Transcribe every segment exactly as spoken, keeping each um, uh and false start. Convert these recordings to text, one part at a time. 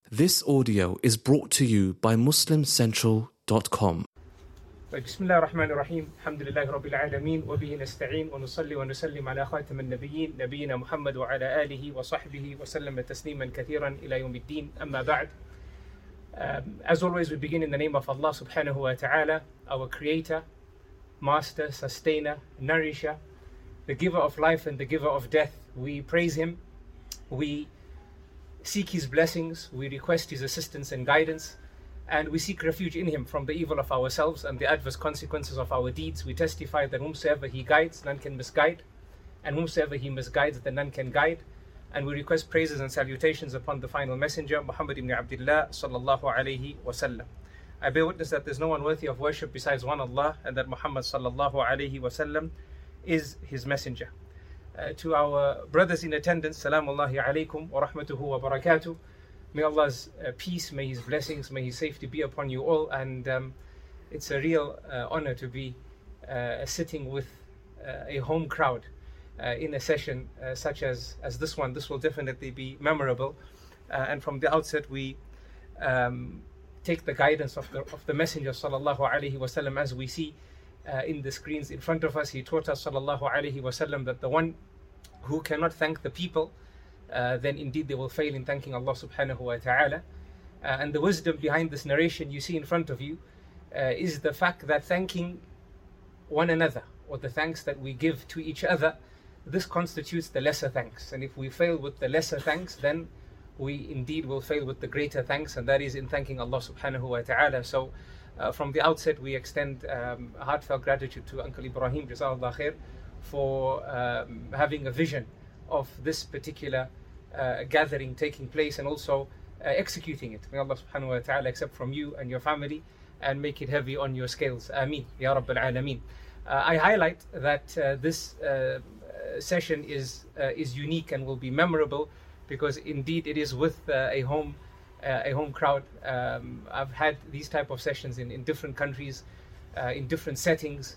This audio is brought to you by muslim central dot com. بسم الله الرحمن الرحيم الحمد لله رب العالمين وبه نستعين ونصلي ونسلم على خاتم النبيين نبينا محمد وعلى آله وصحبه وسلم تسليما كثيرا إلى يوم الدين أما بعد. Um, as always, we begin in the name of Allah subhanahu wa ta'ala, our creator, master, sustainer, nourisher, the giver of life and the giver of death. We praise him, we seek his blessings, we request his assistance and guidance, and we seek refuge in him from the evil of ourselves and the adverse consequences of our deeds. We testify that whomsoever he guides, none can misguide, and whomsoever he misguides, then none can guide. And we request praises and salutations upon the final messenger, Muhammad ibn Abdullah sallallahu alayhi wa sallam. I bear witness that there is no one worthy of worship besides one Allah, and that Muhammad sallallahu alayhi wa sallam is his messenger. Uh, to our brothers in attendance, salamullahi alaykum wa rahmatuhu wa barakatuh. May Allah's uh, peace, may his blessings, may his safety be upon you all. And um, it's a real uh, honor to be uh, sitting with uh, a home crowd uh, in a session uh, such as, as this one. This will definitely be memorable. Uh, and from the outset, we um, take the guidance of the, of the Messenger sallallahu alayhi wa sallam as we see uh, in the screens in front of us. He taught us sallallahu alayhi wa sallam that the one who cannot thank the people, Uh, then indeed they will fail in thanking Allah subhanahu wa ta'ala. Uh, and the wisdom behind this narration you see in front of you uh, is the fact that thanking one another, or the thanks that we give to each other, this constitutes the lesser thanks. And if we fail with the lesser thanks, then we indeed will fail with the greater thanks, and that is in thanking Allah subhanahu wa ta'ala. So uh, from the outset we extend um, heartfelt gratitude to Uncle Ibrahim, Jazakallah khair, for um, having a vision of this particular uh, gathering taking place, and also uh, executing it. May Allah subhanahu wa ta'ala accept from you and your family and make it heavy on your scales. Ameen. Ya Rabbil Alameen. Uh, I highlight that uh, this uh, session is uh, is unique and will be memorable because indeed it is with uh, a home uh, a home crowd. Um, I've had these type of sessions in, in different countries, uh, in different settings.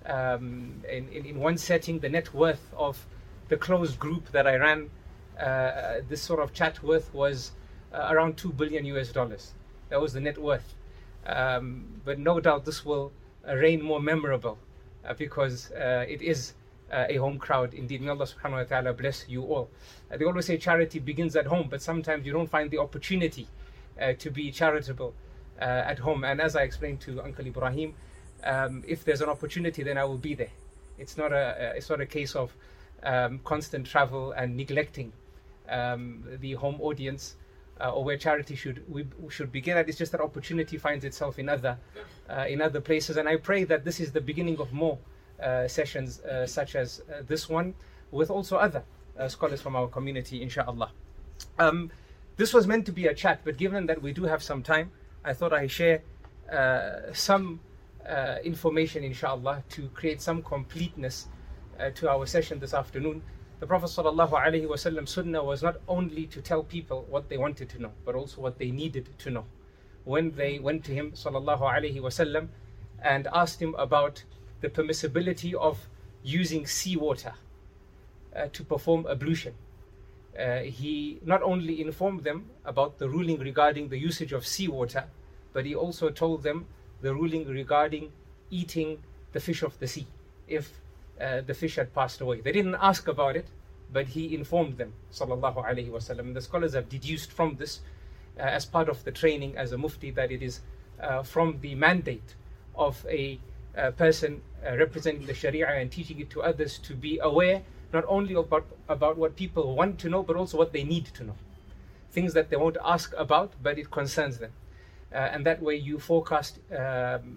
Um, in, in, in one setting, the net worth of the closed group that I ran, uh, this sort of chat worth was uh, around two billion U S dollars. That was the net worth. Um, but no doubt this will uh, reign more memorable uh, because uh, it is uh, a home crowd. Indeed, may Allah subhanahu wa ta'ala bless you all. Uh, they always say charity begins at home, but sometimes you don't find the opportunity uh, to be charitable uh, at home. And as I explained to Uncle Ibrahim, um, if there's an opportunity, then I will be there. It's not a, it's not a case of Um, constant travel and neglecting um, the home audience uh, or where charity should we should begin at. It's just that opportunity finds itself in other uh, in other places, and I pray that this is the beginning of more uh, sessions uh, such as uh, this one, with also other uh, scholars from our community, inshallah. Um, this was meant to be a chat, but given that we do have some time, I thought I'd share uh, some uh, information, inshallah, to create some completeness Uh, to our session this afternoon. The Prophet sallallahu alaihi wasallam sunnah was not only to tell people what they wanted to know, but also what they needed to know. When they went to him sallallahu alaihi wasallam and asked him about the permissibility of using seawater uh, to perform ablution, uh, he not only informed them about the ruling regarding the usage of seawater, but he also told them the ruling regarding eating the fish of the sea if Uh, the fish had passed away. They didn't ask about it, but he informed them, sallallahu alaihi wasallam. And the scholars have deduced from this, uh, as part of the training as a mufti, that it is uh, from the mandate of a uh, person uh, representing the Sharia and teaching it to others to be aware not only about, about what people want to know, but also what they need to know. Things that they won't ask about, but it concerns them. Uh, and that way you forecast um,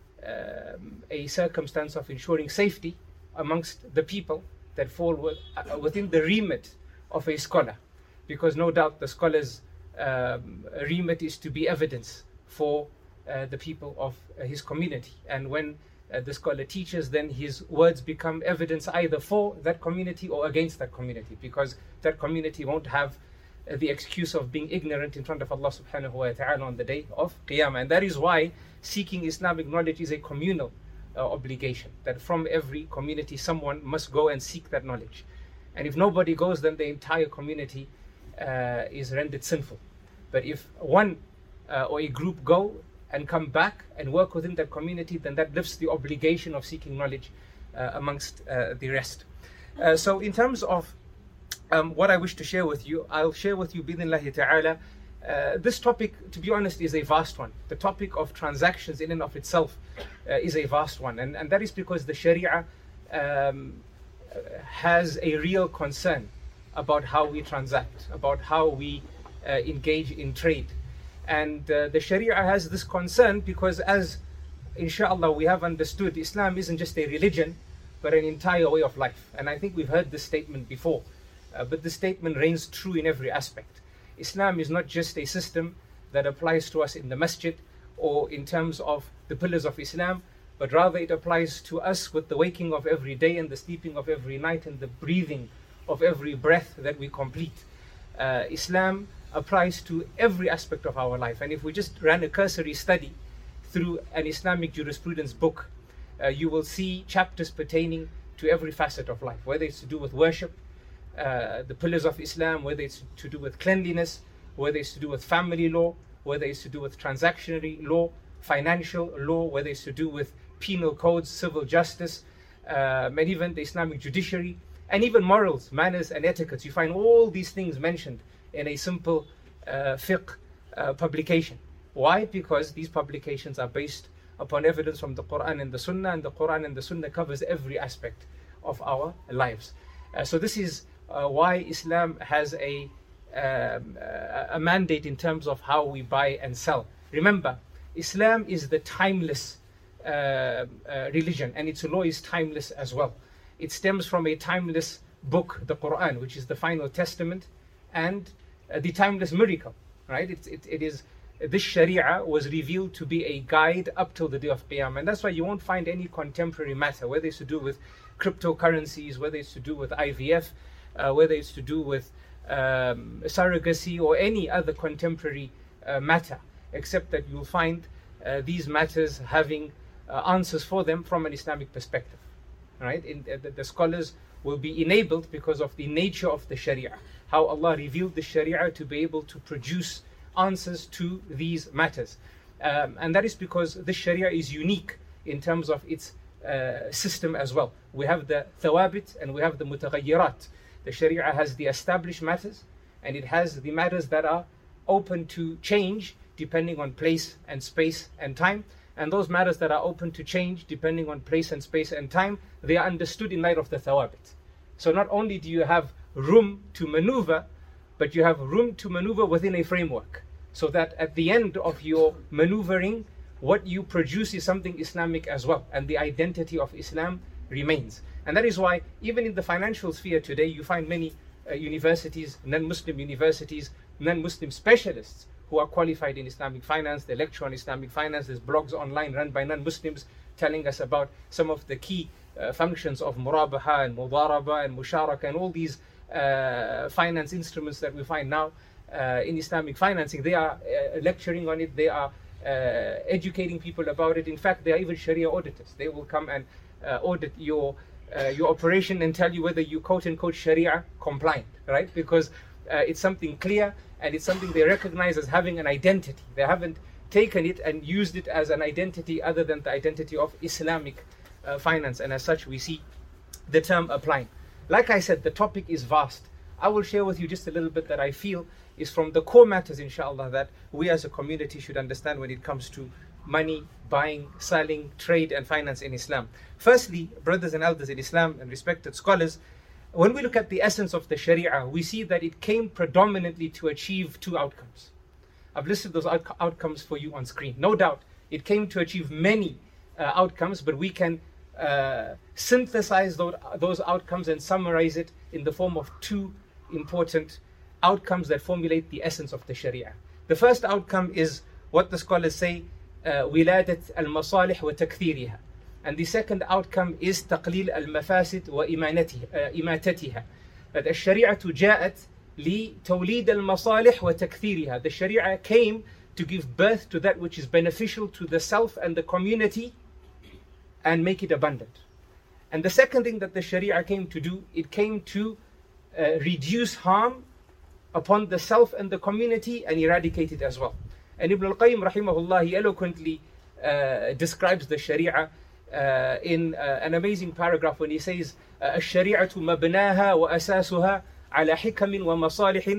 um, a circumstance of ensuring safety amongst the people that fall with, uh, within the remit of a scholar, because no doubt the scholar's um, remit is to be evidence for uh, the people of uh, his community. And when uh, the scholar teaches, then his words become evidence either for that community or against that community, because that community won't have uh, the excuse of being ignorant in front of Allah subhanahu wa ta'ala on the day of Qiyamah. And that is why seeking Islamic knowledge is a communal Uh, obligation, that from every community someone must go and seek that knowledge. And if nobody goes, then the entire community uh, is rendered sinful. But if one uh, or a group go and come back and work within that community, then that lifts the obligation of seeking knowledge uh, amongst uh, the rest. Uh, so in terms of um, what I wish to share with you, I'll share with you, bi'idhnillahi ta'ala, uh, this topic, to be honest, is a vast one. The topic of transactions in and of itself uh, is a vast one. And, and that is because the Sharia um, has a real concern about how we transact, about how we uh, engage in trade. And uh, the Sharia has this concern because, as inshallah we have understood, Islam isn't just a religion, but an entire way of life. And I think we've heard this statement before, uh, but this statement reigns true in every aspect. Islam is not just a system that applies to us in the masjid or in terms of the pillars of Islam, but rather it applies to us with the waking of every day and the sleeping of every night and the breathing of every breath that we complete. Uh, Islam applies to every aspect of our life. And if we just ran a cursory study through an Islamic jurisprudence book, uh, you will see chapters pertaining to every facet of life, whether it's to do with worship, uh, the pillars of Islam, whether it's to do with cleanliness, whether it's to do with family law, whether it's to do with transactionary law, financial law, whether it's to do with penal codes, civil justice, um, and even the Islamic judiciary, and even morals, manners, and etiquettes. You find all these things mentioned in a simple uh, fiqh uh, publication. Why? Because these publications are based upon evidence from the Quran and the Sunnah, and the Quran and the Sunnah covers every aspect of our lives. Uh, so this is uh, why Islam has a, um, a mandate in terms of how we buy and sell. Remember, Islam is the timeless uh, uh, religion, and its law is timeless as well. It stems from a timeless book, the Quran, which is the final testament, and uh, the timeless miracle, right? It, it, it is, this Sharia was revealed to be a guide up till the day of Qiyamah, and that's why you won't find any contemporary matter, whether it's to do with cryptocurrencies, whether it's to do with I V F, uh, whether it's to do with um, surrogacy or any other contemporary uh, matter, except that you'll find uh, these matters having uh, answers for them from an Islamic perspective. Right? In, uh, the, the scholars will be enabled because of the nature of the Sharia, how Allah revealed the Sharia to be able to produce answers to these matters. Um, and that is because the Sharia is unique in terms of its uh, system as well. We have the thawabit and we have the mutaghayyirat. The Sharia has the established matters, and it has the matters that are open to change depending on place and space and time. And those matters that are open to change depending on place and space and time, they are understood in light of the thawabit. So not only do you have room to maneuver, but you have room to maneuver within a framework, so that at the end of your maneuvering, what you produce is something Islamic as well, and the identity of Islam remains. And that is why even in the financial sphere today, you find many uh, universities, non-Muslim universities, non-Muslim specialists who are qualified in Islamic finance. They lecture on Islamic finance. There's blogs online run by non-Muslims telling us about some of the key uh, functions of murabaha and mudaraba and musharaka and all these uh, finance instruments that we find now uh, in Islamic financing. They are uh, lecturing on it. They are uh, educating people about it. In fact, they are even Sharia auditors. They will come and uh, audit your uh, your operation and tell you whether you quote unquote Sharia compliant, right? Because uh, it's something clear, and it's something they recognize as having an identity. They haven't taken it and used it as an identity other than the identity of Islamic uh, finance. And as such, we see the term applying. Like I said, the topic is vast. I will share with you just a little bit that I feel is from the core matters, inshallah, that we as a community should understand when it comes to money, buying, selling, trade, and finance in Islam. Firstly, brothers and elders in Islam and respected scholars, when we look at the essence of the Sharia, we see that it came predominantly to achieve two outcomes. I've listed those out- outcomes for you on screen. No doubt, it came to achieve many uh, outcomes, but we can uh, synthesize those, those outcomes and summarize it in the form of two important outcomes that formulate the essence of the Sharia. The first outcome is what the scholars say, wiladat al-masalih wa takthiriha. And the second outcome is taqlil al-mafasid wa imatatiha. That the Sharia ja'at li tawlid al-masalih wa takthiriha. The Sharia came to give birth to that which is beneficial to the self and the community and make it abundant. And the second thing that the Sharia came to do, it came to uh, reduce harm upon the self and the community and eradicate it as well. And Ibn al-Qayyim rahimahullah, he eloquently uh, describes the Sharia uh, in uh, an amazing paragraph when he says, الشريعة مبناها وأساسها على حكم ومصالح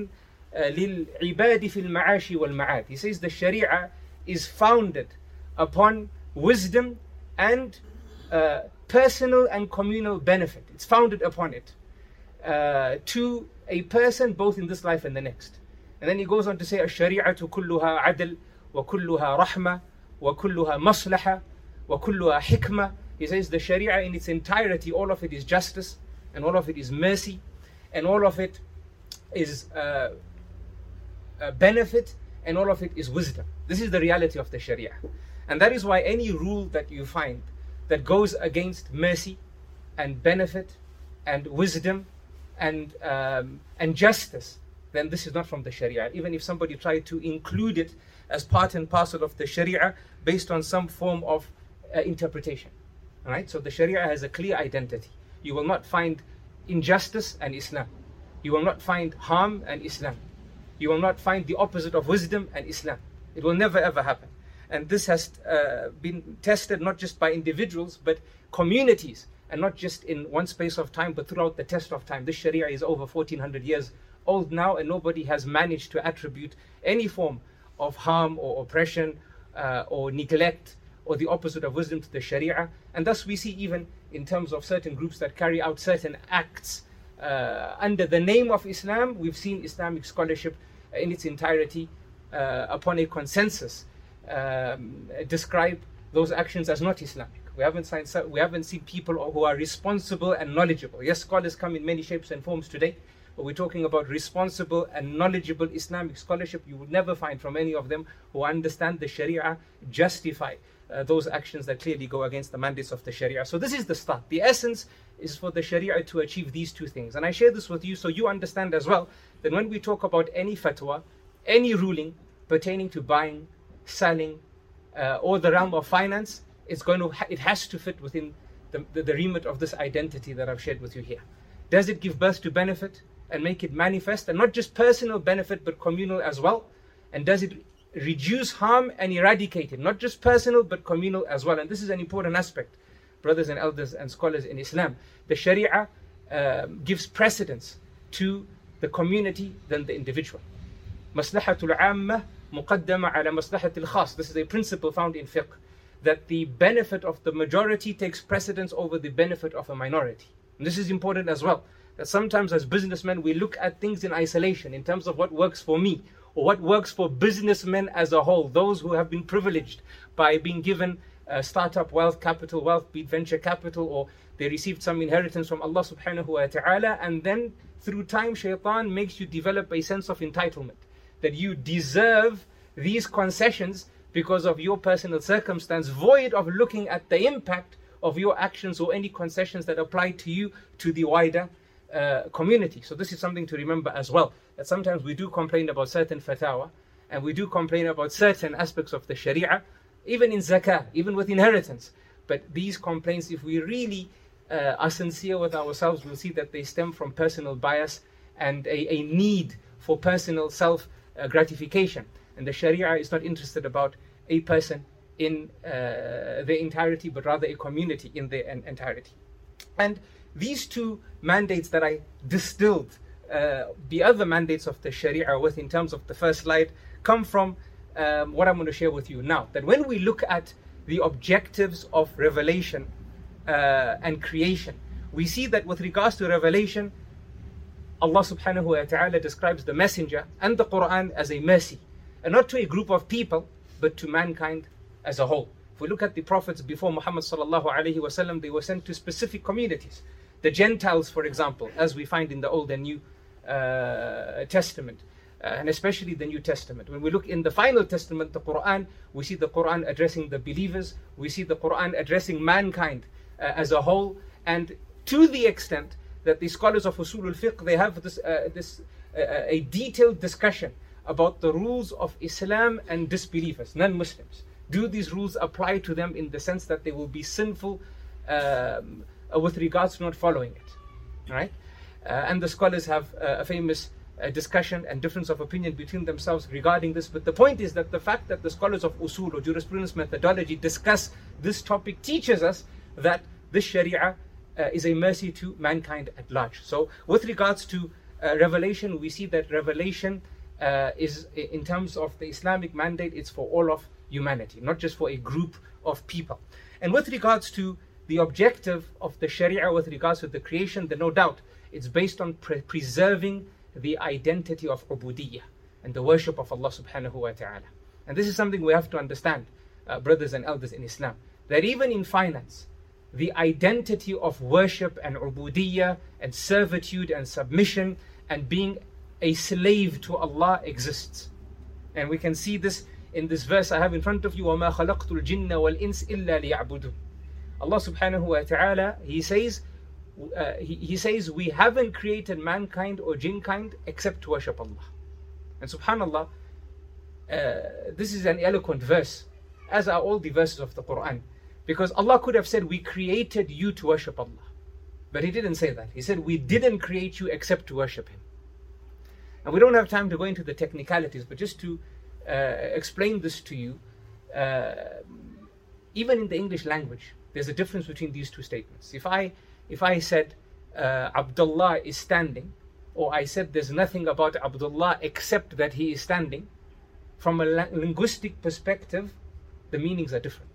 للعباد في المعاش والمعاد. He says the Sharia is founded upon wisdom and uh, personal and communal benefit. It's founded upon it uh, to a person both in this life and the next. And then he goes on to say, الشريعة كلها عدل وكلها رحمة وكلها مصلحة وكلها حكمة. He says the Sharia in its entirety, all of it is justice, and all of it is mercy, and all of it is uh, uh, benefit, and all of it is wisdom. This is the reality of the Sharia. And that is why any rule that you find that goes against mercy and benefit and wisdom and um, and justice, then this is not from the Sharia. Even if somebody tried to include it as part and parcel of the Sharia based on some form of uh, interpretation. All right? So the Sharia has a clear identity. You will not find injustice and Islam. You will not find harm and Islam. You will not find the opposite of wisdom and Islam. It will never ever happen. And this has uh, been tested not just by individuals, but communities, and not just in one space of time, but throughout the test of time. This Sharia is over fourteen hundred years old now, and nobody has managed to attribute any form of harm or oppression uh, or neglect or the opposite of wisdom to the Sharia. And thus we see even in terms of certain groups that carry out certain acts uh, under the name of Islam, we've seen Islamic scholarship in its entirety uh, upon a consensus um, describe those actions as not Islamic. We haven't, seen, we haven't seen people who are responsible and knowledgeable. Yes, scholars come in many shapes and forms today, but we're talking about responsible and knowledgeable Islamic scholarship. You would never find from any of them who understand the Sharia justify uh, those actions that clearly go against the mandates of the Sharia. So this is the start. The essence is for the Sharia to achieve these two things. And I share this with you so you understand as well that when we talk about any fatwa, any ruling pertaining to buying, selling, uh, or the realm of finance, it's going to, it has to fit within the, the, the remit of this identity that I've shared with you here. Does it give birth to benefit and make it manifest, and not just personal benefit but communal as well? And does it reduce harm and eradicate it, not just personal but communal as well? And this is an important aspect, brothers and elders and scholars in Islam. The Sharia uh, gives precedence to the community than the individual. Maslahatul amma muqaddama ala maslahatil khas. This is a principle found in fiqh, that the benefit of the majority takes precedence over the benefit of a minority. And this is important as well, that sometimes as businessmen we look at things in isolation in terms of what works for me or what works for businessmen as a whole, those who have been privileged by being given uh, startup wealth, capital wealth, be it venture capital, or they received some inheritance from Allah subhanahu wa ta'ala, and then through time shaitan makes you develop a sense of entitlement, that you deserve these concessions because of your personal circumstance, void of looking at the impact of your actions or any concessions that apply to you to the wider uh, community. So this is something to remember as well, that sometimes we do complain about certain fatwa, and we do complain about certain aspects of the Sharia, even in zakah, even with inheritance. But these complaints, if we really uh, are sincere with ourselves, we'll see that they stem from personal bias and a, a need for personal self uh, gratification. And the Sharia is not interested about a person in uh, the entirety, but rather a community in the en- entirety. And these two mandates that I distilled uh, the other mandates of the Sharia with in terms of the first slide come from um, what I'm going to share with you now. That when we look at the objectives of revelation uh, and creation, we see that with regards to revelation, Allah subhanahu wa ta'ala describes the messenger and the Quran as a mercy, and not to a group of people, but to mankind as a whole. If we look at the prophets before Muhammad sallallahu alaihi wasallam, they were sent to specific communities. The Gentiles, for example, as we find in the Old and New uh, Testament, uh, and especially the New Testament. When we look in the final Testament, the Quran, we see the Quran addressing the believers, we see the Quran addressing mankind uh, as a whole, and to the extent that the scholars of Usulul Fiqh, they have this, uh, this uh, a detailed discussion about the rules of Islam and disbelievers, non-Muslims. Do these rules apply to them in the sense that they will be sinful um, with regards to not following it? Right? Uh, and the scholars have uh, a famous uh, discussion and difference of opinion between themselves regarding this. But the point is that the fact that the scholars of usul or jurisprudence methodology discuss this topic teaches us that this sharia uh, is a mercy to mankind at large. So with regards to uh, revelation, we see that revelation uh, is, in terms of the Islamic mandate, it's for all of humanity, not just for a group of people. And with regards to the objective of the sharia with regards to the creation, then no doubt it's based on pre- preserving the identity of ubudiyyah and the worship of Allah subhanahu wa ta'ala. And this is something we have to understand, uh, brothers and elders in Islam, that even in finance, the identity of worship and ubudiyyah and servitude and submission and being a slave to Allah exists. And we can see this in this verse I have in front of you, وَمَا خَلَقْتُ الْجِنَّ وَالْإِنسِ إِلَّا لِيَعْبُدُونَ. Allah subhanahu wa ta'ala, He says, uh, he, he says, we haven't created mankind or jinkind except to worship Allah. And subhanallah, uh, this is an eloquent verse, as are all the verses of the Quran. Because Allah could have said, we created you to worship Allah. But He didn't say that. He said, we didn't create you except to worship Him. And we don't have time to go into the technicalities, but just to uh, explain this to you, uh, even in the English language, there's a difference between these two statements. If I, if I said, uh, Abdullah is standing, or I said there's nothing about Abdullah except that he is standing, from a la- linguistic perspective, the meanings are different.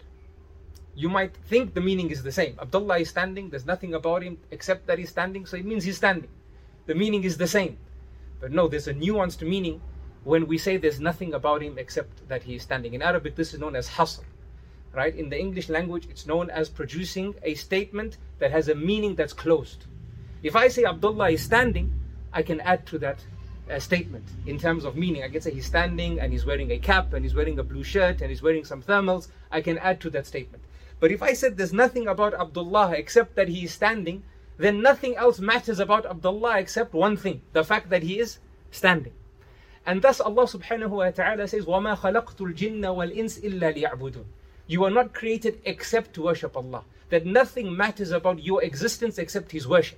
You might think the meaning is the same. Abdullah is standing, there's nothing about him except that he's standing, so it means he's standing. The meaning is the same. But no, there's a nuanced meaning when we say there's nothing about him except that he is standing. In Arabic, this is known as hasr. Right? In the English language, it's known as producing a statement that has a meaning that's closed. If I say Abdullah is standing, I can add to that uh, statement in terms of meaning. I can say he's standing and he's wearing a cap and he's wearing a blue shirt and he's wearing some thermals. I can add to that statement. But if I said there's nothing about Abdullah except that he is standing, then nothing else matters about Abdullah except one thing, the fact that he is standing. And thus Allah subhanahu wa ta'ala says, وَمَا خَلَقْتُ الْجِنَّ وَالْإِنسِ إِلَّا لِيَعْبُدُونَ. You are not created except to worship Allah. That nothing matters about your existence except His worship.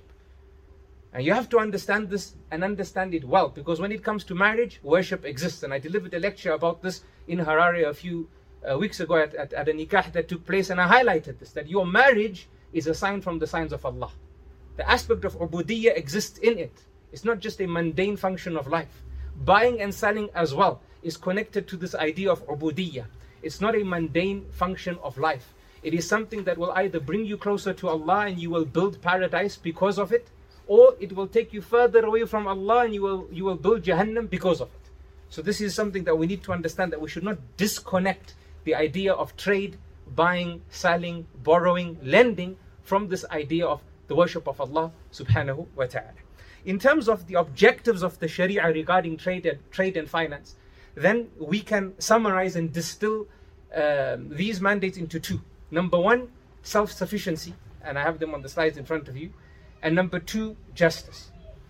And you have to understand this and understand it well, because when it comes to marriage, worship exists. And I delivered a lecture about this in Harare a few uh, weeks ago at, at, at a nikah that took place, and I highlighted this, that your marriage is a sign from the signs of Allah. The aspect of ubudiyyah exists in it. It's not just a mundane function of life. Buying and selling as well is connected to this idea of ubudiyyah. It's not a mundane function of life. It is something that will either bring you closer to Allah and you will build paradise because of it, or it will take you further away from Allah and you will, you will build Jahannam because of it. So this is something that we need to understand, that we should not disconnect the idea of trade, buying, selling, borrowing, lending from this idea of the worship of Allah subhanahu wa ta'ala. In terms of the objectives of the Sharia regarding trade and, trade and finance, then we can summarize and distill um, these mandates into two. Number one, self-sufficiency, and I have them on the slides in front of you. And number two, justice.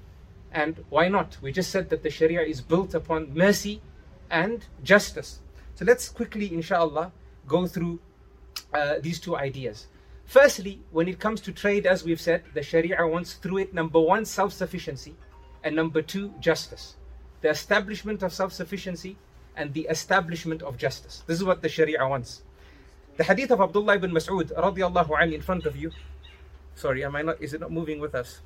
And why not? We just said that the Sharia is built upon mercy and justice. So let's quickly, inshallah, go through uh, these two ideas. Firstly, when it comes to trade, as we've said, the Sharia wants through it, number one, self-sufficiency, and number two, justice. The establishment of self-sufficiency and the establishment of justice. This is what the Sharia wants. The hadith of Abdullah ibn Mas'ud radiyallahu anhu in front of you. Sorry, am I not, is it not moving with us?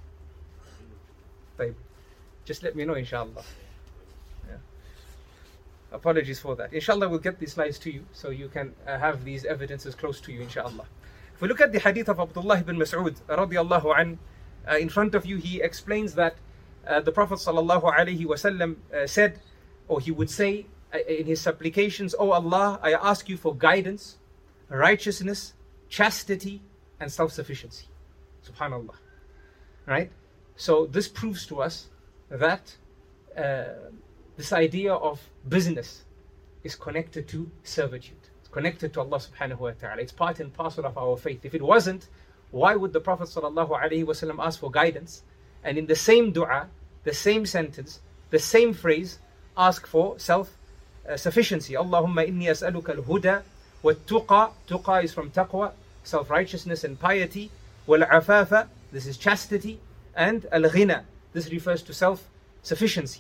Just let me know, inshallah. Yeah. Apologies for that. Inshallah, we'll get these slides to you so you can uh, have these evidences close to you, inshallah. If we look at the hadith of Abdullah ibn Mas'ud radiyallahu anhu, uh, in front of you, he explains that uh, the Prophet sallallahu alaihi wasallam uh, said, or he would say uh, in his supplications, "O Allah, I ask you for guidance, righteousness, chastity, and self-sufficiency." Subhanallah. Right? So this proves to us that uh, this idea of business is connected to servitude. It's connected to Allah subhanahu wa ta'ala. It's part and parcel of our faith. If it wasn't, why would the Prophet sallallahu alaihi wasallam ask for guidance, and in the same dua, the same sentence, the same phrase, ask for self-sufficiency? Allahumma inni as'aluka al-huda wa-tuqa. Tuqa is from taqwa, self-righteousness and piety. Wal-afafa, this is chastity. And al-ghina, this refers to self-sufficiency.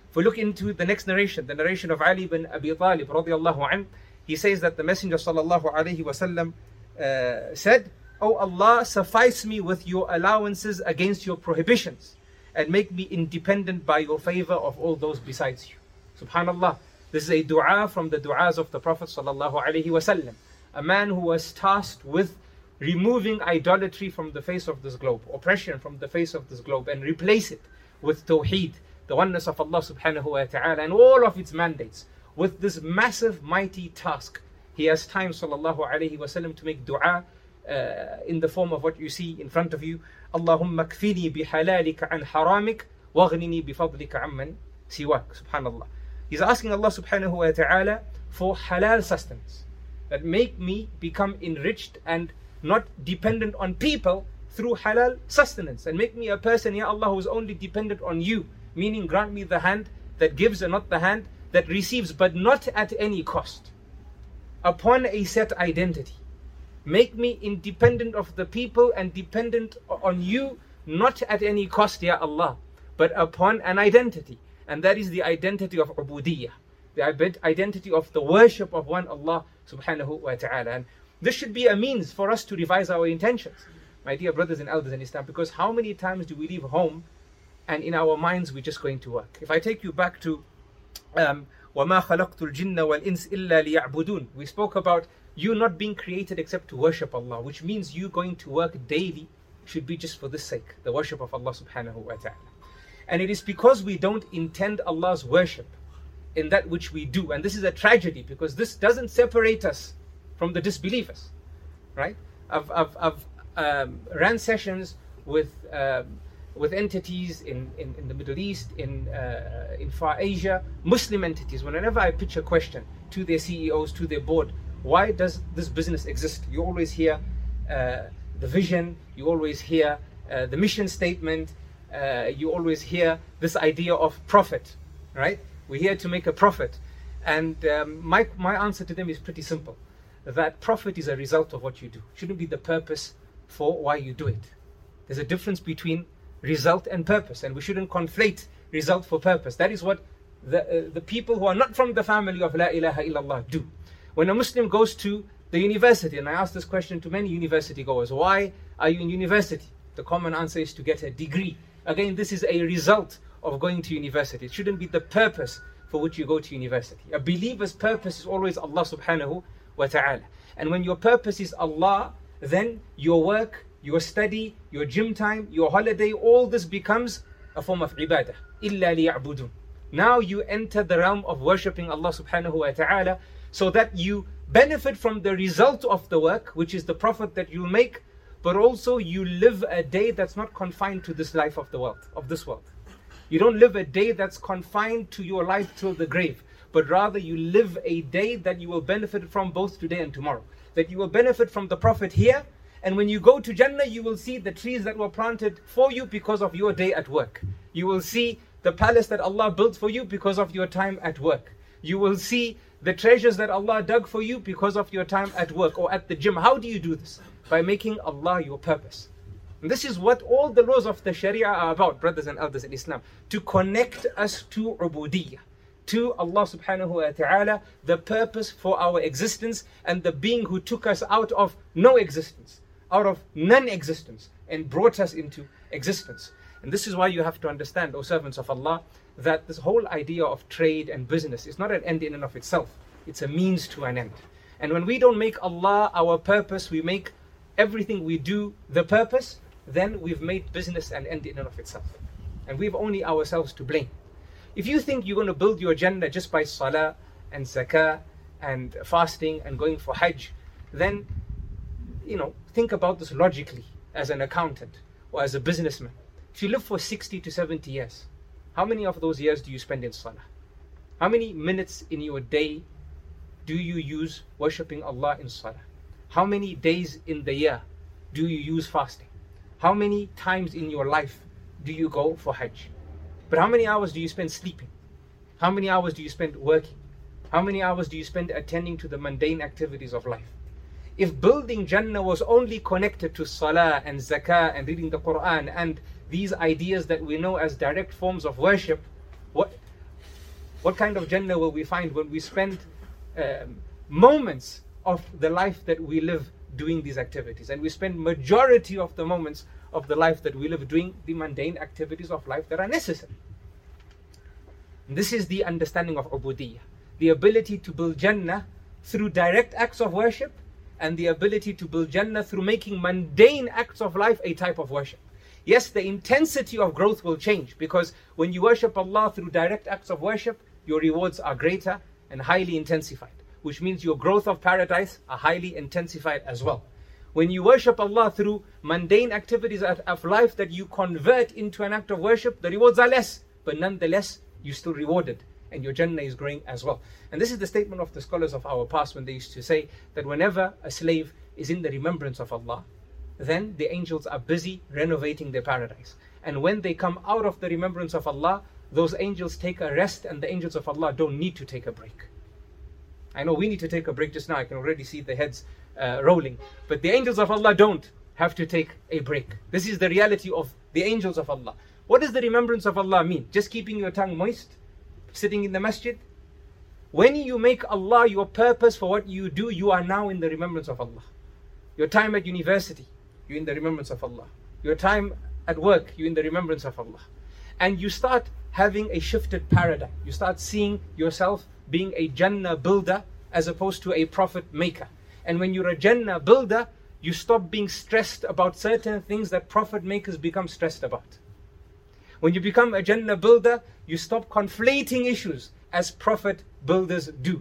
If we look into the next narration, the narration of Ali bin Abi Talib radiallahu anhu, he says that the Messenger sallallahu alayhi wasallam uh, said, "O Allah, suffice me with your allowances against your prohibitions, and make me independent by your favor of all those besides you." Subhanallah. This is a dua from the du'as of the Prophet sallallahu alaihi wasallam. A man who was tasked with removing idolatry from the face of this globe, oppression from the face of this globe, and replace it with tawheed, the oneness of Allah subhanahu wa ta'ala, and all of its mandates. With this massive, mighty task, he has time, sallallahu alaihi wasallam, to make dua uh, in the form of what you see in front of you. Allahumma kfini bihalalika an haramik, waghnini bifadlika amman siwak. Subhanallah. He's asking Allah subhanahu wa ta'ala for halal sustenance, that make me become enriched and not dependent on people through halal sustenance, and make me a person, Ya Allah, who is only dependent on you, meaning grant me the hand that gives and not the hand that receives, but not at any cost, upon a set identity. Make me independent of the people and dependent on you, not at any cost, Ya Allah, but upon an identity. And that is the identity of ubudiyyah, the identity of the worship of one Allah subhanahu wa ta'ala. And this should be a means for us to revise our intentions, my dear brothers and elders in Islam, because how many times do we leave home and in our minds we're just going to work? If I take you back to um, وَمَا خَلَقْتُ الْجِنَّ وَالْإِنسِ إِلَّا لِيَعْبُدُونَ, we spoke about you not being created except to worship Allah, which means you going to work daily should be just for this sake, the worship of Allah subhanahu wa ta'ala. And it is because we don't intend Allah's worship in that which we do. And this is a tragedy, because this doesn't separate us from the disbelievers, right? I've, I've, I've um, ran sessions with um, with entities in, in, in the Middle East, in, uh, in Far Asia, Muslim entities. Whenever I pitch a question to their C E Os, to their board, why does this business exist? You always hear uh, the vision, you always hear uh, the mission statement, Uh, you always hear this idea of profit, right? We're here to make a profit. And um, my, my answer to them is pretty simple, that profit is a result of what you do. It shouldn't be the purpose for why you do it. There's a difference between result and purpose, and we shouldn't conflate result for purpose. That is what the, uh, the people who are not from the family of La ilaha illallah do. When a Muslim goes to the university, and I ask this question to many university goers, why are you in university? The common answer is to get a degree. Again, this is a result of going to university. It shouldn't be the purpose for which you go to university. A believer's purpose is always Allah subhanahu wa ta'ala. And when your purpose is Allah, then your work, your study, your gym time, your holiday, all this becomes a form of ibadah. إِلَّا لِيَعْبُدُونَ. Now you enter the realm of worshipping Allah subhanahu wa ta'ala, so that you benefit from the result of the work, which is the profit that you make, but also you live a day that's not confined to this life of the world, of this world. You don't live a day that's confined to your life till the grave, but rather you live a day that you will benefit from both today and tomorrow. That you will benefit from the Prophet here, and when you go to Jannah, you will see the trees that were planted for you because of your day at work. You will see the palace that Allah built for you because of your time at work. You will see the treasures that Allah dug for you because of your time at work or at the gym. How do you do this? By making Allah your purpose. And this is what all the laws of the Sharia are about, brothers and elders in Islam. To connect us to ubudiyyah, to Allah subhanahu wa ta'ala, the purpose for our existence, and the being who took us out of no existence, out of non-existence, and brought us into existence. And this is why you have to understand, O servants of Allah, that this whole idea of trade and business is not an end in and of itself. It's a means to an end. And when we don't make Allah our purpose, we make everything we do the purpose, then we've made business an end in and of itself. And we've only ourselves to blame. If you think you're going to build your Jannah just by salah and zakah and fasting and going for hajj, then, you know, think about this logically as an accountant or as a businessman. If you live for sixty to seventy years, how many of those years do you spend in salah? How many minutes in your day do you use worshipping Allah in salah? How many days in the year do you use fasting? How many times in your life do you go for hajj? But how many hours do you spend sleeping? How many hours do you spend working? How many hours do you spend attending to the mundane activities of life? If building Jannah was only connected to salah and zakah and reading the Quran and these ideas that we know as direct forms of worship, what What kind of Jannah will we find when we spend um, moments of the life that we live doing these activities, and we spend majority of the moments of the life that we live doing the mundane activities of life that are necessary? This is the understanding of ubudiyyah, the ability to build Jannah through direct acts of worship, and the ability to build Jannah through making mundane acts of life a type of worship. Yes, the intensity of growth will change, because when you worship Allah through direct acts of worship, your rewards are greater and highly intensified, which means your growth of paradise are highly intensified as well. When you worship Allah through mundane activities of life that you convert into an act of worship, the rewards are less, but nonetheless, you're still rewarded, and your Jannah is growing as well. And this is the statement of the scholars of our past when they used to say that whenever a slave is in the remembrance of Allah, then the angels are busy renovating their paradise. And when they come out of the remembrance of Allah, those angels take a rest, and the angels of Allah don't need to take a break. I know we need to take a break just now. I can already see the heads uh, rolling. But the angels of Allah don't have to take a break. This is the reality of the angels of Allah. What does the remembrance of Allah mean? Just keeping your tongue moist? Sitting in the masjid? When you make Allah your purpose for what you do, you are now in the remembrance of Allah. Your time at university, you're in the remembrance of Allah. Your time at work, you're in the remembrance of Allah. And you start having a shifted paradigm. You start seeing yourself being a Jannah builder as opposed to a profit maker. And when you're a Jannah builder, you stop being stressed about certain things that profit makers become stressed about. When you become a Jannah builder, you stop conflating issues as profit builders do.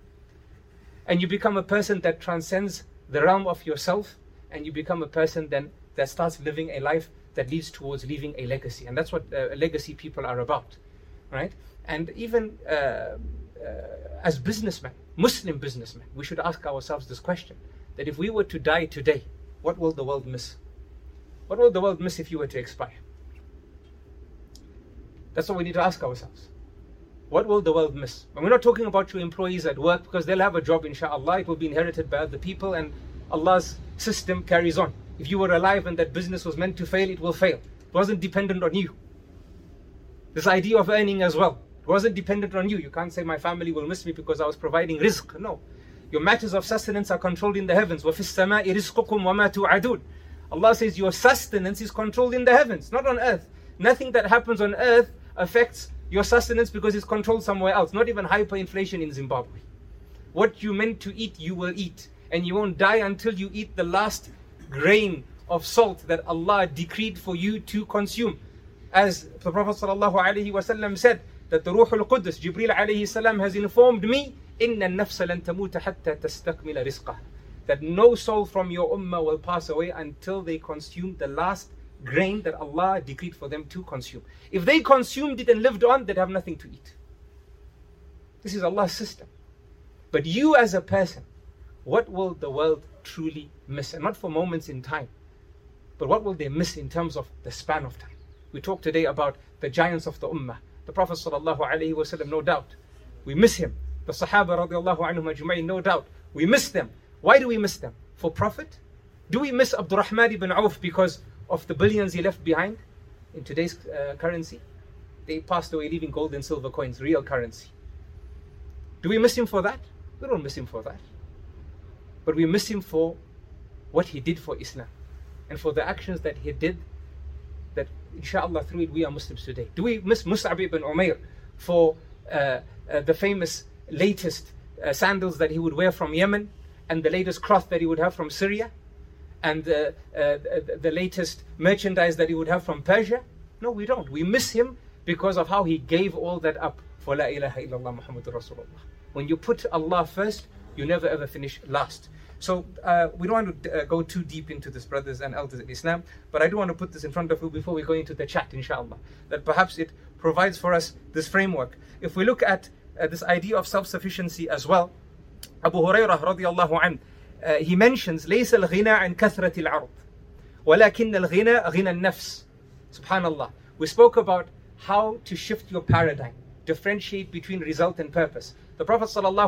And you become a person that transcends the realm of yourself, and you become a person then that starts living a life that leads towards leaving a legacy. And that's what uh, legacy people are about, right? And even uh, uh, as businessmen, Muslim businessmen, we should ask ourselves this question, that if we were to die today, what will the world miss? What will the world miss if you were to expire? That's what we need to ask ourselves. What will the world miss? And we're not talking about your employees at work, because they'll have a job, inshallah. It will be inherited by other people, and Allah's system carries on. If you were alive and that business was meant to fail, it will fail. It wasn't dependent on you. This idea of earning as well, it wasn't dependent on you. You can't say my family will miss me because I was providing rizq. No. Your matters of sustenance are controlled in the heavens. وَفِي السَّمَاءِ رِزْقُكُمْ وَمَا تُوعَدُونَ. Allah says your sustenance is controlled in the heavens, not on earth. Nothing that happens on earth affects your sustenance because it's controlled somewhere else. Not even hyperinflation in Zimbabwe. What you meant to eat, you will eat. And you won't die until you eat the last grain of salt that Allah decreed for you to consume. As the Prophet ﷺ said, that the Ruhul Qudus, Jibreel alayhi salam, has informed me, إِنَّ النَّفْسَ لَن تَمُوتَ حَتَّى تَسْتَكْمِلَ رِزْقَهَا, that no soul from your ummah will pass away until they consume the last grain that Allah decreed for them to consume. If they consumed it and lived on, they'd have nothing to eat. This is Allah's system. But you as a person, what will the world truly miss? And not for moments in time, but what will they miss in terms of the span of time? We talked today about the giants of the ummah. The Prophet ﷺ, no doubt. We miss him. The Sahaba radiallahu anhum ajma'in, no doubt. We miss them. Why do we miss them? For profit? Do we miss Abdurrahman ibn Auf because of the billions he left behind in today's uh, currency? They passed away leaving gold and silver coins, real currency. Do we miss him for that? We don't miss him for that. But we miss him for what he did for Islam, and for the actions that he did, that inshallah through it we are Muslims today. Do we miss Mus'ab ibn Umair for uh, uh, the famous latest uh, sandals that he would wear from Yemen, and the latest cloth that he would have from Syria, and uh, uh, the latest merchandise that he would have from Persia? No, we don't. We miss him because of how he gave all that up for La ilaha illallah Muhammadur Rasulullah. When you put Allah first, you never ever finish last. So uh, we don't want to uh, go too deep into this, brothers and elders in Islam, but I do want to put this in front of you before we go into the chat, inshallah, that perhaps it provides for us this framework. If we look at uh, this idea of self-sufficiency as well, Abu Hurairah radiallahu anhu, uh, he mentions ليس الغنى عن كثرة العرض ولكن الغنى غنى النفس. Subhanallah. We spoke about how to shift your paradigm, differentiate between result and purpose. The Prophet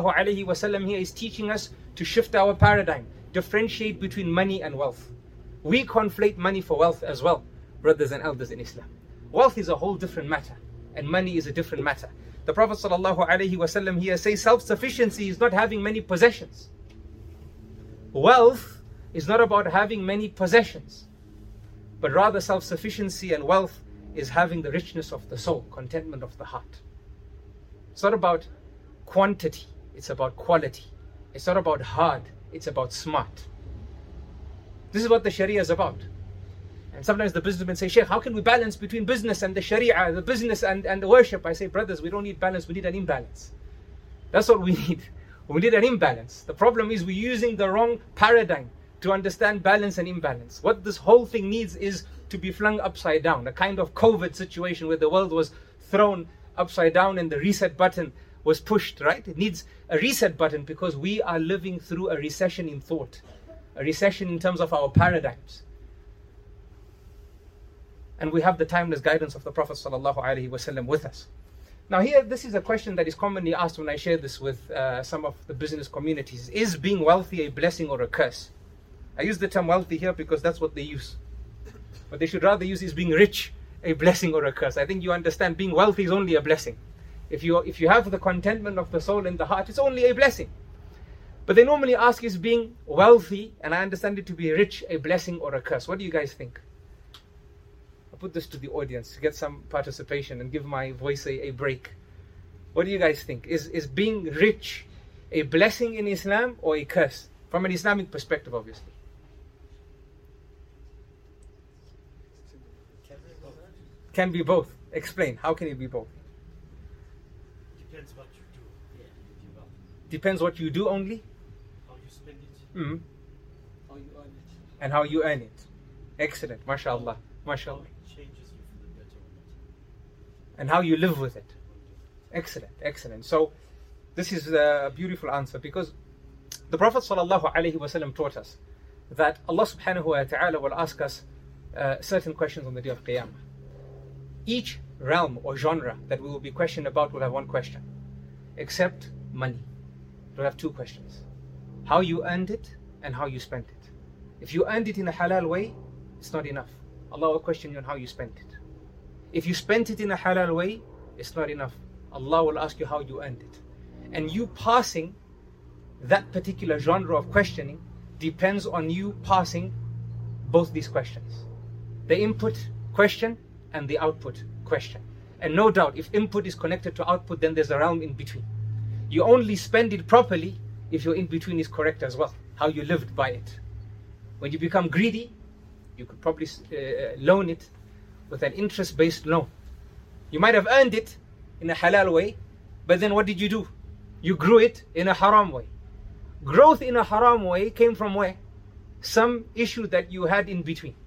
ﷺ here is teaching us to shift our paradigm, differentiate between money and wealth. We conflate money for wealth as well, brothers and elders in Islam. Wealth is a whole different matter, and money is a different matter. The Prophet ﷺ here says self-sufficiency is not having many possessions. Wealth is not about having many possessions, but rather self-sufficiency and wealth is having the richness of the soul, contentment of the heart. It's not about quantity, it's about quality. It's not about hard, it's about smart. This is what the Sharia is about. And sometimes the businessmen say, Sheikh, how can we balance between business and the Sharia, the business and, and the worship? I say, brothers, we don't need balance, we need an imbalance. That's what we need. We need an imbalance. The problem is we're using the wrong paradigm to understand balance and imbalance. What this whole thing needs is to be flung upside down, a kind of COVID situation where the world was thrown upside down and the reset button was pushed, right? It needs a reset button because we are living through a recession in thought, a recession in terms of our paradigms. And we have the timeless guidance of the Prophet ﷺ with us. Now here, this is a question that is commonly asked when I share this with uh, some of the business communities. Is being wealthy a blessing or a curse? I use the term wealthy here because that's what they use. But they should rather use is being rich a blessing or a curse. I think you understand being wealthy is only a blessing. If you, if you have the contentment of the soul and the heart, it's only a blessing. But they normally ask, is being wealthy, and I understand it to be rich, a blessing or a curse? What do you guys think? I'll put this to the audience to get some participation and give my voice a, a break. What do you guys think? Is, is being rich a blessing in Islam or a curse? From an Islamic perspective, obviously. Can be both. Explain. How can it be both? Depends what you do. Yeah, you Depends what you do only? How you spend it. Mm-hmm. How you earn it. And how you earn it. Excellent. MashaAllah. MashaAllah. Changes you for the better or not. And how you live with it. Excellent. Excellent. So this is a beautiful answer because the Prophet ﷺ taught us that Allah subhanahu wa ta'ala will ask us uh, certain questions on the day of Qiyamah. Each realm or genre that we will be questioned about will have one question, except money. It will have two questions: how you earned it and how you spent it. If you earned it in a halal way, it's not enough. Allah will question you on how you spent it. If you spent it in a halal way, it's not enough. Allah will ask you how you earned it. And you passing that particular genre of questioning depends on you passing both these questions. The input question and the output question. And no doubt, if input is connected to output, then there's a realm in between. You only spend it properly if your in between is correct as well, how you lived by it. When you become greedy, you could probably uh, loan it with an interest-based loan. You might have earned it in a halal way, but then what did you do? You grew it in a haram way. Growth in a haram way came from where? Some issue that you had in between.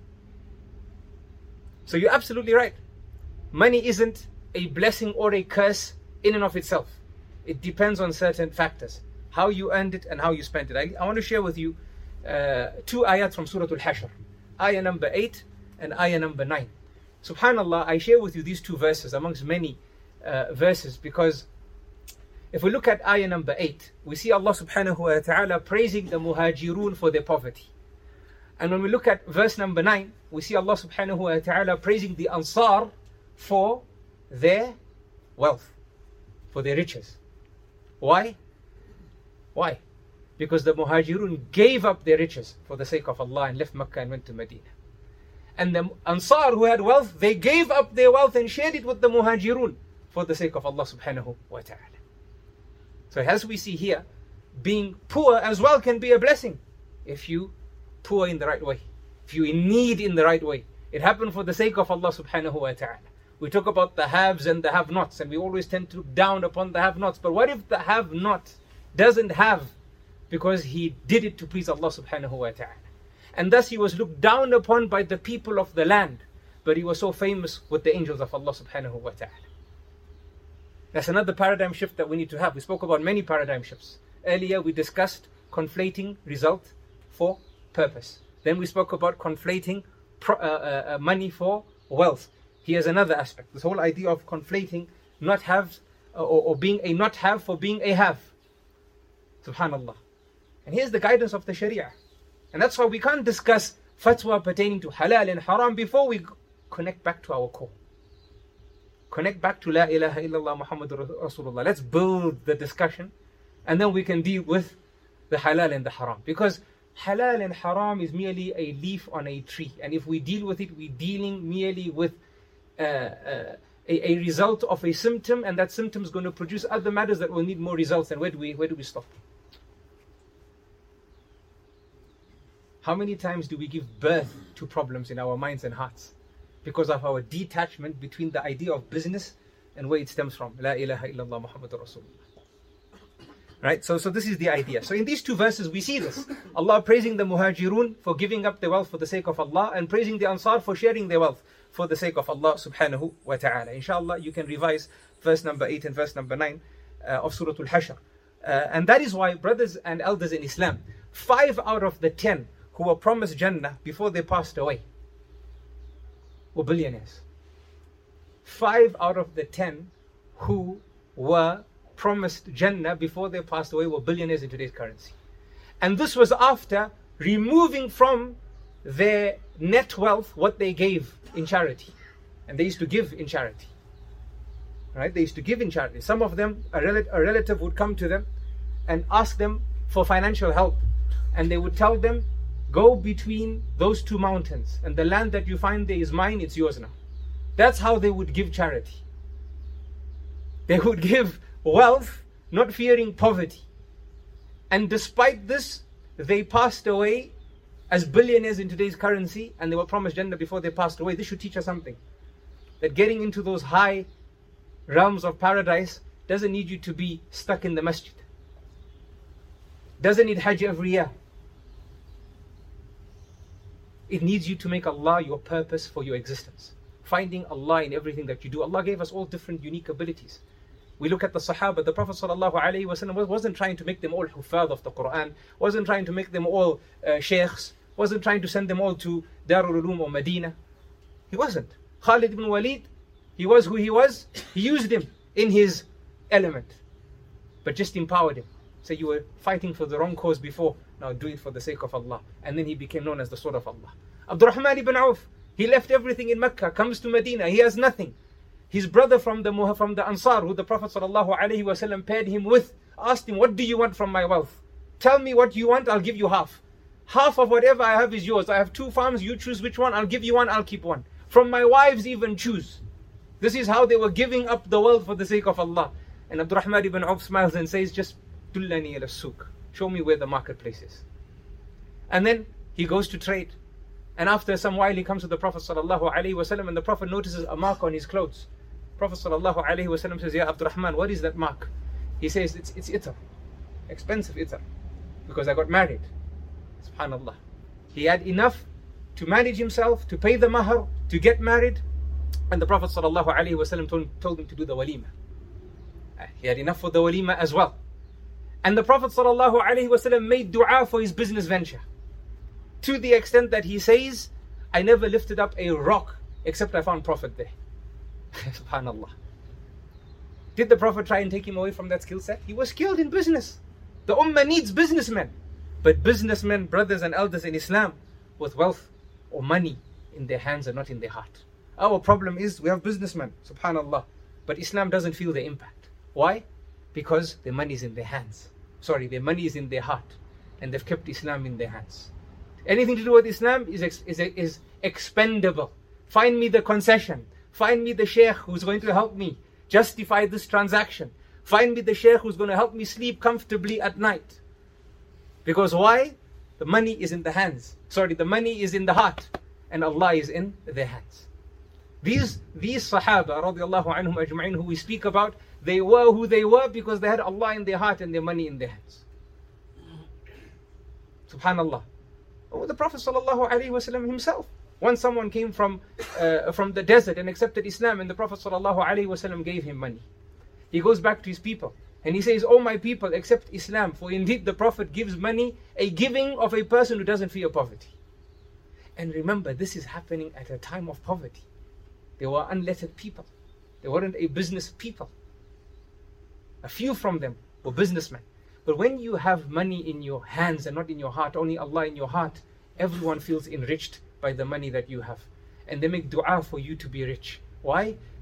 So you're absolutely right. Money isn't a blessing or a curse in and of itself. It depends on certain factors. How you earned it and how you spent it. I, I want to share with you uh, two ayat from Surah Al-Hashr. Ayah number eight and ayah number nine. Subhanallah, I share with you these two verses amongst many uh, verses because if we look at ayah number eight, we see Allah subhanahu wa ta'ala praising the muhajirun for their poverty. And when we look at verse number nine, we see Allah subhanahu wa ta'ala praising the Ansar for their wealth, for their riches. Why? Why? Because the Muhajirun gave up their riches for the sake of Allah and left Makkah and went to Medina. And the Ansar who had wealth, they gave up their wealth and shared it with the Muhajirun for the sake of Allah subhanahu wa ta'ala. So as we see here, being poor as well can be a blessing if you poor in the right way, if you in need in the right way. It happened for the sake of Allah subhanahu wa ta'ala. We talk about the haves and the have-nots, and we always tend to look down upon the have-nots. But what if the have-not doesn't have because he did it to please Allah subhanahu wa ta'ala? And thus he was looked down upon by the people of the land, but he was so famous with the angels of Allah subhanahu wa ta'ala. That's another paradigm shift that we need to have. We spoke about many paradigm shifts. Earlier we discussed conflating result for purpose. Then we spoke about conflating pro, uh, uh, money for wealth. Here's another aspect. This whole idea of conflating not have uh, or, or being a not have for being a have. Subhanallah. And here's the guidance of the Sharia. And that's why we can't discuss fatwa pertaining to halal and haram before we connect back to our core. Connect back to La ilaha illallah Muhammadur Rasulullah. Let's build the discussion, and then we can deal with the halal and the haram. Because halal and haram is merely a leaf on a tree. And if we deal with it, we're dealing merely with uh, uh, a, a result of a symptom, and that symptom is going to produce other matters that will need more results. And where do we, where do we stop? How many times do we give birth to problems in our minds and hearts because of our detachment between the idea of business and where it stems from? La ilaha illallah Muhammadur Rasulullah. Right? So, so this is the idea. So in these two verses we see this. Allah praising the Muhajirun for giving up their wealth for the sake of Allah, and praising the Ansar for sharing their wealth for the sake of Allah subhanahu wa ta'ala. Inshallah, you can revise verse number eight and verse number nine uh, of Surah Al-Hashr. Uh, and that is why, brothers and elders in Islam, five out of the ten who were promised Jannah before they passed away were billionaires. Five out of the ten who were promised Jannah before they passed away were billionaires in today's currency. And this was after removing from their net wealth what they gave in charity. And they used to give in charity. Right? They used to give in charity. Some of them, a, rel- a relative would come to them and ask them for financial help. And they would tell them, go between those two mountains, and the land that you find there is mine, it's yours now. That's how they would give charity. They would give wealth, not fearing poverty. And despite this, they passed away as billionaires in today's currency, and they were promised Jannah before they passed away. This should teach us something. That getting into those high realms of paradise doesn't need you to be stuck in the masjid. Doesn't need Hajj every year. It needs you to make Allah your purpose for your existence. Finding Allah in everything that you do. Allah gave us all different unique abilities. We look at the Sahaba, the Prophet ﷺ wasn't trying to make them all huffaz of the Quran, wasn't trying to make them all uh, sheikhs, wasn't trying to send them all to Darul Ulum or Medina. He wasn't. Khalid ibn Walid, he was who he was. He used him in his element, but just empowered him. So you were fighting for the wrong cause before, now do it for the sake of Allah. And then he became known as the sword of Allah. Abdurrahman ibn Auf, he left everything in Mecca, comes to Medina, he has nothing. His brother from the from the Ansar, who the Prophet ﷺ paired him with, asked him, what do you want from my wealth? Tell me what you want, I'll give you half. Half of whatever I have is yours. I have two farms, you choose which one, I'll give you one, I'll keep one. From my wives even choose. This is how they were giving up the wealth for the sake of Allah. And Abdurrahman ibn Auf smiles and says, just dullani ala souk. Show me where the marketplace is. And then he goes to trade. And after some while he comes to the Prophet ﷺ, and the Prophet notices a mark on his clothes. Prophet ﷺ says, Ya Abdurrahman, what is that mark? He says, it's, it's itar. Expensive itar. Because I got married. Subhanallah. He had enough to manage himself, to pay the mahar, to get married. And the Prophet ﷺ told, told him to do the walima. He had enough for the walima as well. And the Prophet ﷺ made dua for his business venture. To the extent that he says, I never lifted up a rock except I found profit there. Subhanallah. Did the Prophet try and take him away from that skill set? He was skilled in business. The ummah needs businessmen. But businessmen, brothers and elders in Islam, with wealth or money in their hands and not in their heart. Our problem is we have businessmen, subhanallah, but Islam doesn't feel the impact. Why? Because their money is in their hands. Sorry, their money is in their heart, and they've kept Islam in their hands. Anything to do with Islam is, ex- is, is expendable. Find me the concession. Find me the sheikh who's going to help me justify this transaction. Find me the sheikh who's going to help me sleep comfortably at night. Because why? The money is in the hands. Sorry, the money is in the heart, and Allah is in their hands. These these Sahaba radiallahu anhum ajma'in who we speak about, they were who they were because they had Allah in their heart and their money in their hands. Subhanallah. Oh, the Prophet sallallahu alaihi wasallam himself, once someone came from uh, from the desert and accepted Islam, and the Prophet sallallahu alaihi wasallam gave him money. He goes back to his people and he says, "Oh my people, accept Islam, for indeed the Prophet gives money, a giving of a person who doesn't fear poverty." And remember, this is happening at a time of poverty. They were unlettered people. They weren't a business people. A few from them were businessmen. But when you have money in your hands and not in your heart, only Allah in your heart, everyone feels enriched by the money that you have. And they make dua for you to be rich. Why?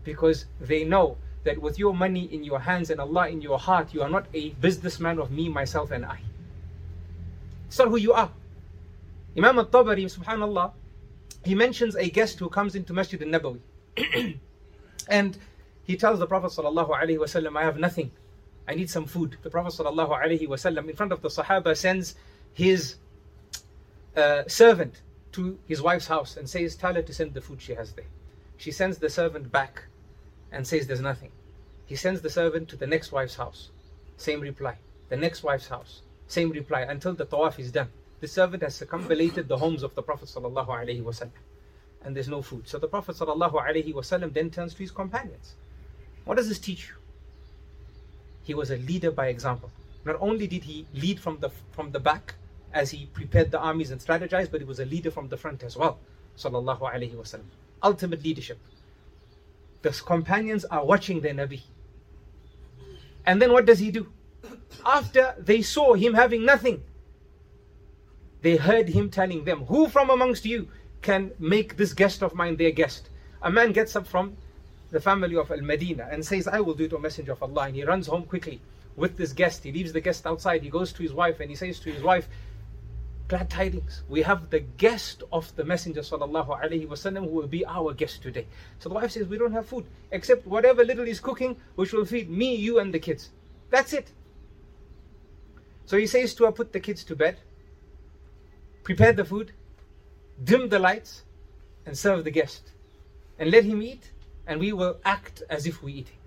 because they know that with your money in your hands and Allah in your heart, you are not a businessman of me, myself and I. It's not who you are. Imam al-Tabari, subhanallah, he mentions a guest who comes into Masjid al-Nabawi. And he tells the Prophet sallallahu alaihi wasallam, I have nothing. I need some food. The Prophet sallallahu alaihi wasallam, in front of the Sahaba, sends his uh, servant to his wife's house and says, tell her to send the food she has there. She sends the servant back and says there's nothing. He sends the servant to the next wife's house. Same reply. The next wife's house. Same reply, until the tawaf is done. The servant has circumambulated the homes of the Prophet sallallahu alaihi wasallam, and there's no food. So the Prophet sallallahu alaihi wasallam then turns to his companions. What does this teach you? He was a leader by example. Not only did he lead from the from the back as he prepared the armies and strategized, but he was a leader from the front as well. Sallallahu alaihi wasallam. Ultimate leadership. The companions are watching their Nabi. And then what does he do? After they saw him having nothing, they heard him telling them, who from amongst you can make this guest of mine their guest? A man gets up from the family of Al-Madinah and says, I will do it, O Messenger of Allah. And he runs home quickly with this guest. He leaves the guest outside. He goes to his wife and he says to his wife, glad tidings, we have the guest of the Messenger sallallahu alaihi wasallam who will be our guest today. So the wife says, we don't have food except whatever little is cooking, which will feed me, you and the kids. That's it. So he says to her, put the kids to bed, prepare the food, dim the lights, and serve the guest. And let him eat, and we will act as if we're eating.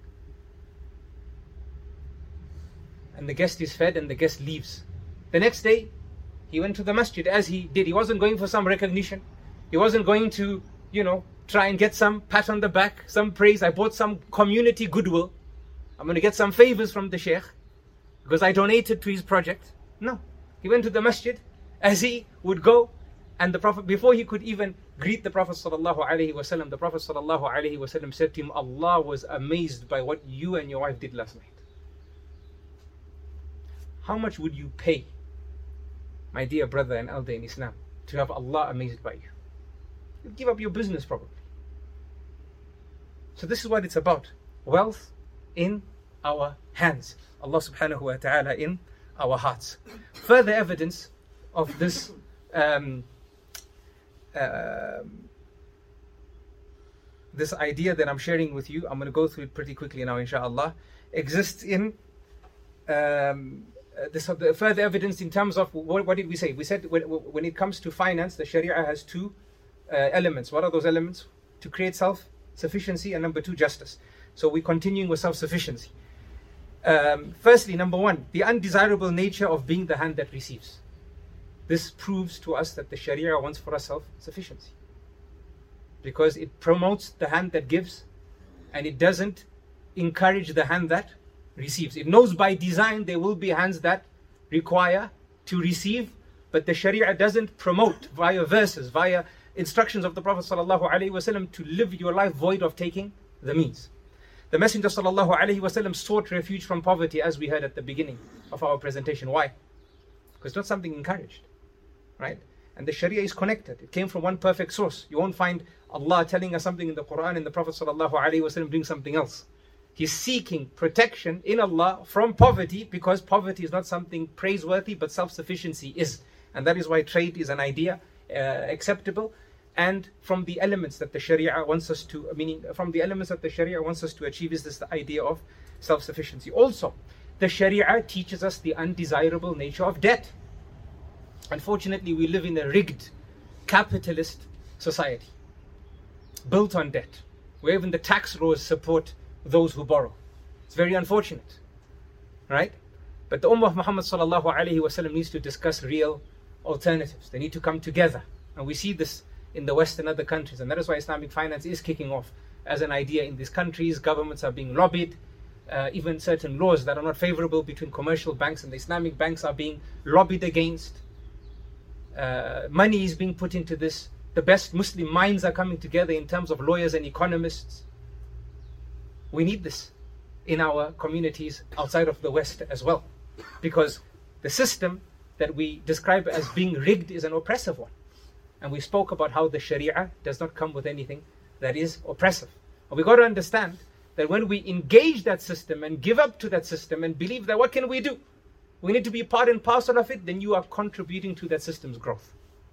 And the guest is fed, and the guest leaves. The next day, he went to the masjid as he did. He wasn't going for some recognition. He wasn't going to, you know, try and get some pat on the back, some praise. I bought some community goodwill. I'm going to get some favors from the Sheikh because I donated to his project. No. He went to the masjid as he would go, and the Prophet, before he could even greet the Prophet sallallahu alaihi wasallam, the Prophet sallallahu alaihi wasallam said to him, Allah was amazed by what you and your wife did last night. How much would you pay, my dear brother and elder in Islam, to have Allah amazed by you? You'd give up your business probably. So this is what it's about. Wealth in our hands. Allah subhanahu wa ta'ala in our hearts. Further evidence of this um, uh, this idea that I'm sharing with you, I'm going to go through it pretty quickly now inshallah, exists in um, this the further evidence in terms of what, what did we say? We said when, when it comes to finance, the Sharia has two uh, elements. What are those elements? To create self-sufficiency, and number two, justice. So we're continuing with self-sufficiency. Um, firstly, number one, the undesirable nature of being the hand that receives. This proves to us that the Sharia wants for us self-sufficiency, because it promotes the hand that gives and it doesn't encourage the hand that receives. It knows by design there will be hands that require to receive, but the Sharia doesn't promote via verses, via instructions of the Prophet ﷺ to live your life void of taking the means. The Messenger ﷺ sought refuge from poverty, as we heard at the beginning of our presentation. Why? Because it's not something encouraged, right? And the Sharia is connected. It came from one perfect source. You won't find Allah telling us something in the Quran and the Prophet ﷺ doing something else. He's seeking protection in Allah from poverty, because poverty is not something praiseworthy, but self-sufficiency is. And that is why trade is an idea uh, acceptable. And from the elements that the Sharia wants us to, meaning from the elements that the Sharia wants us to achieve, is this the idea of self-sufficiency. Also, the Sharia teaches us the undesirable nature of debt. Unfortunately, we live in a rigged capitalist society built on debt, where even the tax laws support those who borrow. It's very unfortunate, right? But the Ummah of Muhammad sallallahu alaihi wasallam needs to discuss real alternatives. They need to come together, and we see this in the West and other countries, and that is why Islamic finance is kicking off as an idea in these countries. Governments are being lobbied. Uh, even certain laws that are not favorable between commercial banks and the Islamic banks are being lobbied against. Uh, money is being put into this. The best Muslim minds are coming together in terms of lawyers and economists. We need this in our communities outside of the West as well, because the system that we describe as being rigged is an oppressive one. And we spoke about how the Sharia does not come with anything that is oppressive. And we got to understand that when we engage that system and give up to that system and believe that what can we do? We need to be part and parcel of it, then you are contributing to that system's growth.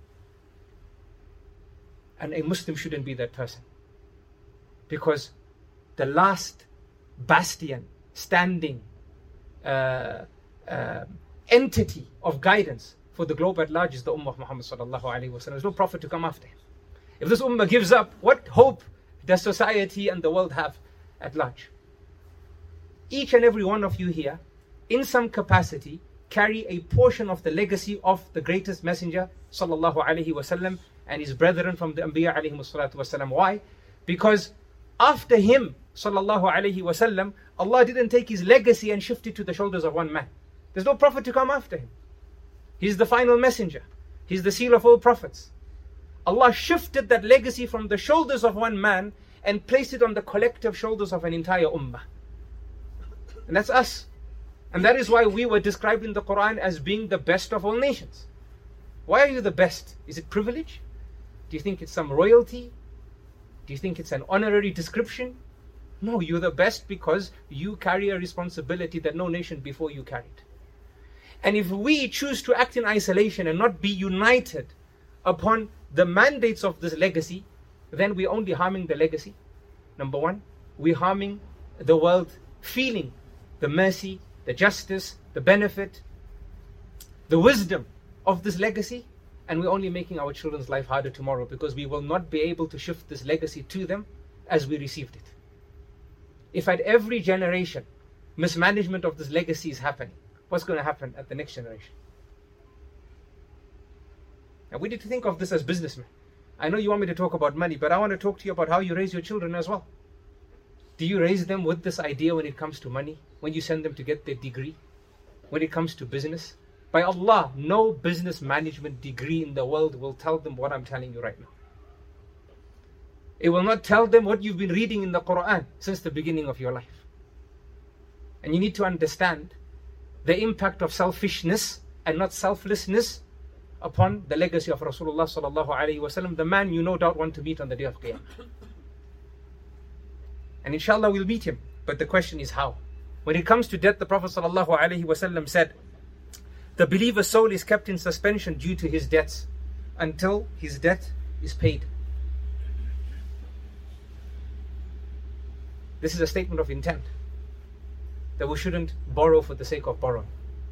And a Muslim shouldn't be that person. Because the last bastion, standing uh, uh, entity of guidance for the globe at large is the Ummah of Muhammad sallallahu alaihi wasallam. There's no prophet to come after him. If this Ummah gives up, what hope does society and the world have at large? Each and every one of you here, in some capacity, carry a portion of the legacy of the greatest messenger sallallahu alaihi wasallam and his brethren from the Anbiya alayhi salatu wasallam. Why? Because after him sallallahu alaihi wasallam, Allah didn't take his legacy and shift it to the shoulders of one man. There's no prophet to come after him. He's the final messenger. He's the seal of all prophets. Allah shifted that legacy from the shoulders of one man and placed it on the collective shoulders of an entire ummah. And that's us. And that is why we were described in the Quran as being the best of all nations. Why are you the best? Is it privilege? Do you think it's some royalty? Do you think it's an honorary description? No, you're the best because you carry a responsibility that no nation before you carried. And if we choose to act in isolation and not be united upon the mandates of this legacy, then we're only harming the legacy. Number one, we're harming the world feeling the mercy, the justice, the benefit, the wisdom of this legacy, and we're only making our children's life harder tomorrow because we will not be able to shift this legacy to them as we received it. If at every generation mismanagement of this legacy is happening, what's going to happen at the next generation? And we need to think of this as businessmen. I know you want me to talk about money, but I want to talk to you about how you raise your children as well. Do you raise them with this idea when it comes to money? When you send them to get their degree? When it comes to business? By Allah, no business management degree in the world will tell them what I'm telling you right now. It will not tell them what you've been reading in the Quran since the beginning of your life. And you need to understand the impact of selfishness and not selflessness upon the legacy of Rasulullah sallallahu alaihi wasallam, the man you no doubt want to meet on the day of Qiyamah. And inshallah we'll meet him. But the question is how? When it comes to death, the Prophet sallallahu alaihi wasallam said, the believer's soul is kept in suspension due to his debts until his debt is paid. This is a statement of intent, that we shouldn't borrow for the sake of borrowing.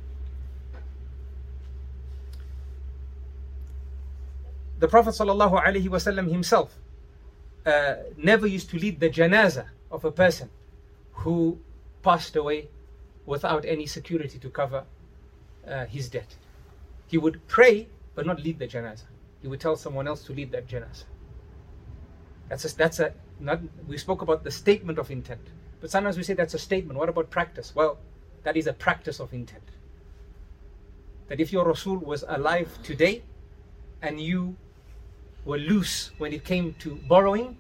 The Prophet sallallahu alaihi wasallam himself uh, never used to lead the janazah of a person who passed away without any security to cover uh, his debt. He would pray but not lead the janazah. He would tell someone else to lead that janazah. That's a, that's a not, we spoke about the statement of intent, but sometimes we say that's a statement. What about practice? Well, that is a practice of intent. That if your Rasul was alive today and you were loose when it came to borrowing,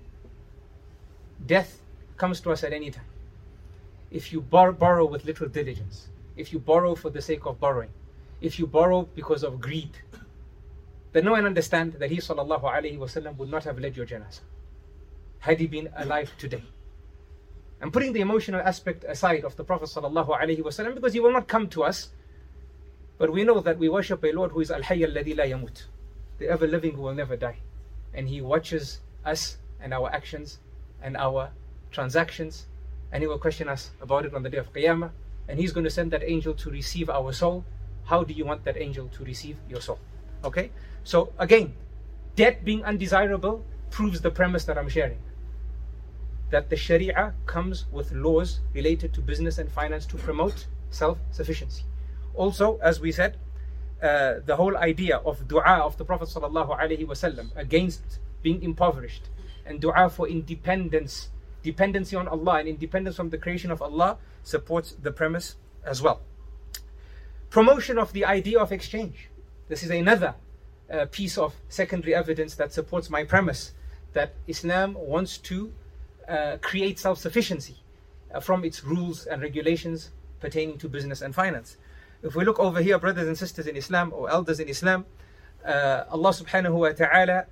death comes to us at any time. If you bor- borrow with little diligence, if you borrow for the sake of borrowing, if you borrow because of greed, then know and understand that he sallallahu alaihi wasallam would not have led your janazah had he been alive today. I'm putting the emotional aspect aside of the Prophet sallallahu alaihi wasallam because he will not come to us, but we know that we worship a Lord who is al-hayy alladhi la yamut, the ever living who will never die, and he watches us and our actions and our transactions, and he will question us about it on the day of Qiyamah, and he's going to send that angel to receive our soul. How do you want that angel to receive your soul? Okay, so again, debt being undesirable proves the premise that I'm sharing, that the Sharia comes with laws related to business and finance to promote self-sufficiency. Also, as we said, uh, the whole idea of dua of the Prophet sallallahu alaihi wasallam against being impoverished, and dua for independence, dependency on Allah and independence from the creation of Allah, supports the premise as well. Promotion of the idea of exchange. This is another uh, piece of secondary evidence that supports my premise that Islam wants to uh, create self-sufficiency uh, from its rules and regulations pertaining to business and finance. If we look over here, brothers and sisters in Islam, or elders in Islam, uh, Allah subhanahu wa ta'ala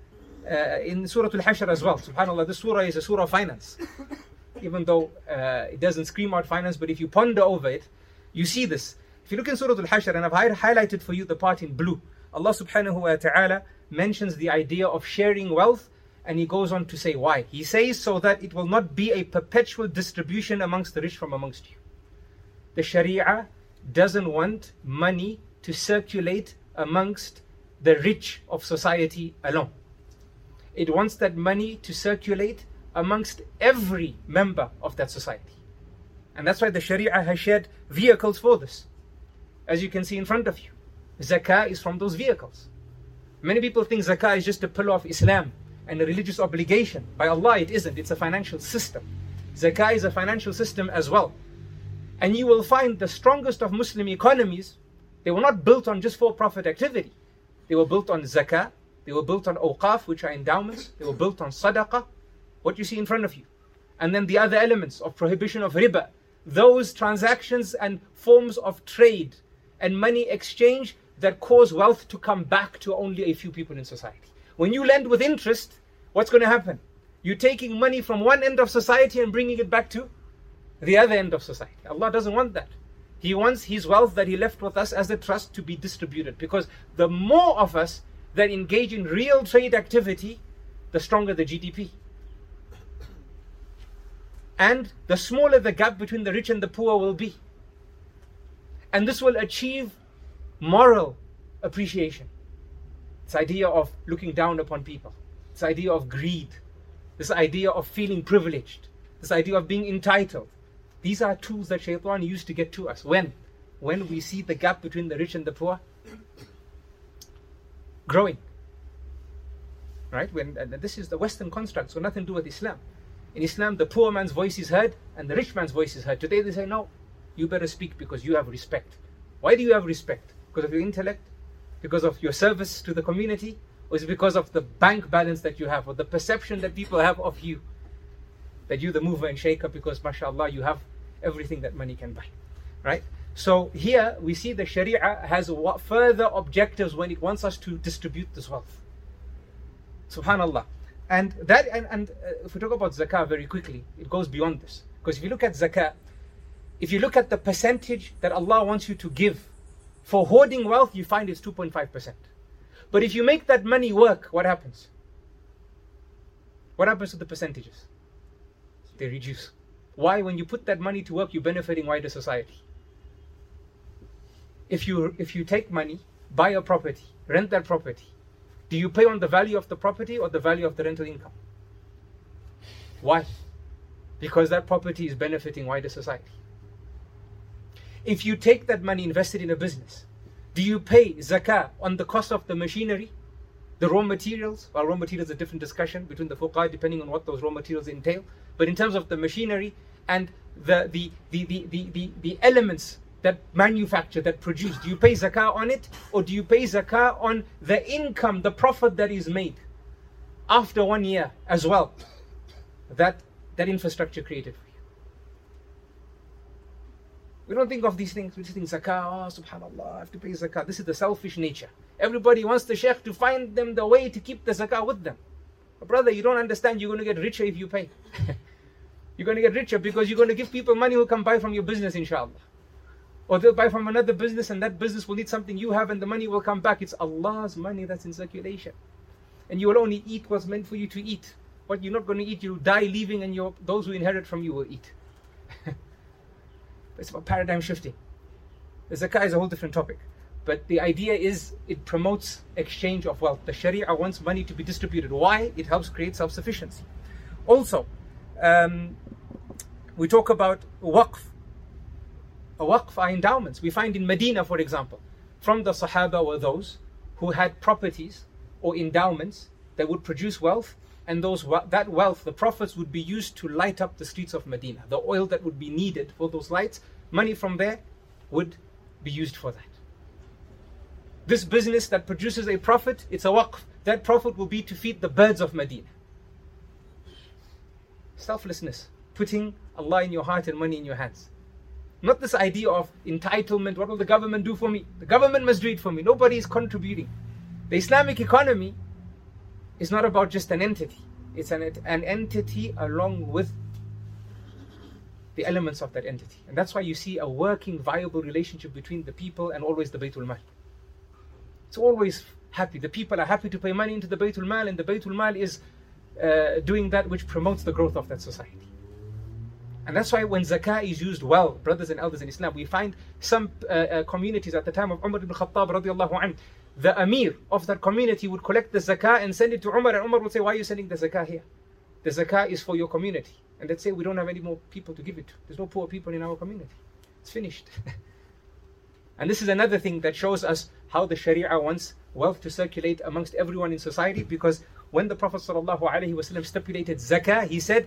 uh, in Surah Al-Hashr as well. SubhanAllah, this surah is a surah of finance. Even though uh, it doesn't scream out finance, but if you ponder over it, you see this. If you look in Surah Al-Hashr, and I've hi- highlighted for you the part in blue, Allah subhanahu wa ta'ala mentions the idea of sharing wealth, and He goes on to say why. He says, so that it will not be a perpetual distribution amongst the rich from amongst you. The Sharia doesn't want money to circulate amongst the rich of society alone. It wants that money to circulate amongst every member of that society. And that's why the Sharia has shared vehicles for this. As you can see in front of you, zakah is from those vehicles. Many people think zakah is just a pillar of Islam and a religious obligation. By Allah, it isn't. It's a financial system. Zakah is a financial system as well. And you will find the strongest of Muslim economies, they were not built on just for-profit activity. They were built on zakah, they were built on awqaf, which are endowments, they were built on sadaqah, what you see in front of you. And then the other elements of prohibition of riba, those transactions and forms of trade and money exchange that cause wealth to come back to only a few people in society. When you lend with interest, what's going to happen? You're taking money from one end of society and bringing it back to the other end of society. Allah doesn't want that. He wants His wealth that He left with us as a trust to be distributed. Because the more of us that engage in real trade activity, the stronger the G D P. And the smaller the gap between the rich and the poor will be. And this will achieve moral appreciation. This idea of looking down upon people. This idea of greed. This idea of feeling privileged. This idea of being entitled. These are tools that Shaitan used to get to us. When? When we see the gap between the rich and the poor growing. Right? When and this is the Western construct, so nothing to do with Islam. In Islam, the poor man's voice is heard and the rich man's voice is heard. Today they say, no, you better speak because you have respect. Why do you have respect? Because of your intellect? Because of your service to the community? Or is it because of the bank balance that you have, or the perception that people have of you? That you're the mover and shaker because, mashallah, you have everything that money can buy. Right? So here we see the Sharia has what further objectives when it wants us to distribute this wealth. Subhanallah. And that, and, and uh, if we talk about zakah very quickly, it goes beyond this. Because if you look at zakah, if you look at the percentage that Allah wants you to give for hoarding wealth, you find it's two point five percent. But if you make that money work, what happens? What happens to the percentages? They reduce. Why? When you put that money to work, you're benefiting wider society. If you, if you take money, buy a property, rent that property, do you pay on the value of the property or the value of the rental income? Why? Because that property is benefiting wider society. If you take that money invested in a business, do you pay zakah on the cost of the machinery, the raw materials? Well, raw materials is a different discussion between the fuqaha depending on what those raw materials entail. But in terms of the machinery and the, the, the, the, the, the, the elements that manufacture, that produce, do you pay zakah on it? Or do you pay zakah on the income, the profit that is made after one year as well? That, that infrastructure created for you. We don't think of these things. We just think zakah, oh subhanallah, I have to pay zakah. This is the selfish nature. Everybody wants the sheikh to find them the way to keep the zakah with them. But brother, you don't understand, you're going to get richer if you pay. You're going to get richer because you're going to give people money who can buy from your business, inshallah. Or they'll buy from another business and that business will need something you have and the money will come back. It's Allah's money that's in circulation. And you will only eat what's meant for you to eat. What you're not going to eat, you'll die leaving and your, those who inherit from you will eat. It's about paradigm shifting. The zakah is a whole different topic. But the idea is it promotes exchange of wealth. The Sharia wants money to be distributed. Why? It helps create self-sufficiency. Also, um, we talk about waqf. A waqf are endowments. We find in Medina, for example, from the Sahaba were those who had properties or endowments that would produce wealth, and those that wealth, the profits, would be used to light up the streets of Medina. The oil that would be needed for those lights, money from there would be used for that. This business that produces a profit, it's a waqf. That profit will be to feed the birds of Medina. Selflessness, putting Allah in your heart and money in your hands. Not this idea of entitlement, what will the government do for me? The government must do it for me. Nobody is contributing. The Islamic economy is not about just an entity. It's an, an entity along with the elements of that entity. And that's why you see a working, viable relationship between the people and always the Baytul Mal. It's always happy. The people are happy to pay money into the Baytul Mal, and the Baytul Mal is uh, doing that which promotes the growth of that society. And that's why when zakah is used well, brothers and elders in Islam, we find some uh, uh, communities at the time of Umar ibn Khattab radiallahu anhu, the Amir of that community would collect the zakah and send it to Umar, and Umar would say, why are you sending the zakah here? The zakah is for your community. And they'd say, we don't have any more people to give it to. There's no poor people in our community. It's finished. And this is another thing that shows us how the Sharia wants wealth to circulate amongst everyone in society, because when the Prophet ﷺ stipulated zakah, he said,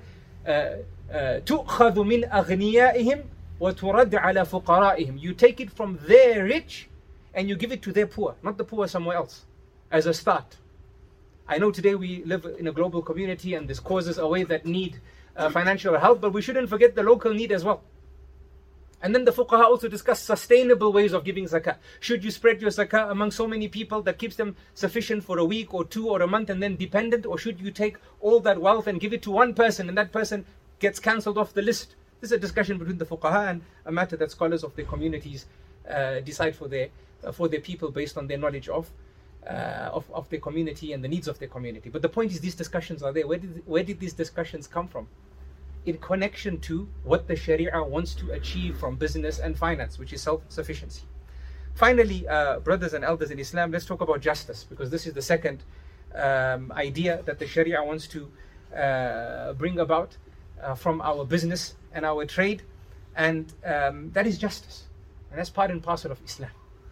تُؤْخَذُ مِنْ أَغْنِيَائِهِمْ وَتُرَدْ عَلَى فُقَرَائِهِمْ. You take it from their rich and you give it to their poor, not the poor somewhere else, as a start. I know today we live in a global community and there's causes away that need uh, financial help, but we shouldn't forget the local need as well. And then the fuqaha also discuss sustainable ways of giving zakah. Should you spread your zakah among so many people that keeps them sufficient for a week or two or a month and then dependent? Or should you take all that wealth and give it to one person and that person gets cancelled off the list? This is a discussion between the fuqaha and a matter that scholars of their communities uh, decide for their, uh, for their people based on their knowledge of, uh, of, of their community and the needs of their community. But the point is, these discussions are there. Where did, where did these discussions come from? In connection to what the Sharia wants to achieve from business and finance, which is self-sufficiency. Finally, uh, brothers and elders in Islam, let's talk about justice, because this is the second um, idea that the Sharia wants to uh, bring about uh, from our business and our trade, and um, that is justice. And that's part and parcel of Islam.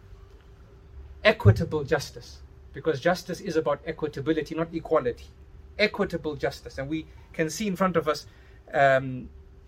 Equitable justice, because justice is about equitability, not equality. Equitable justice. And we can see in front of us Um,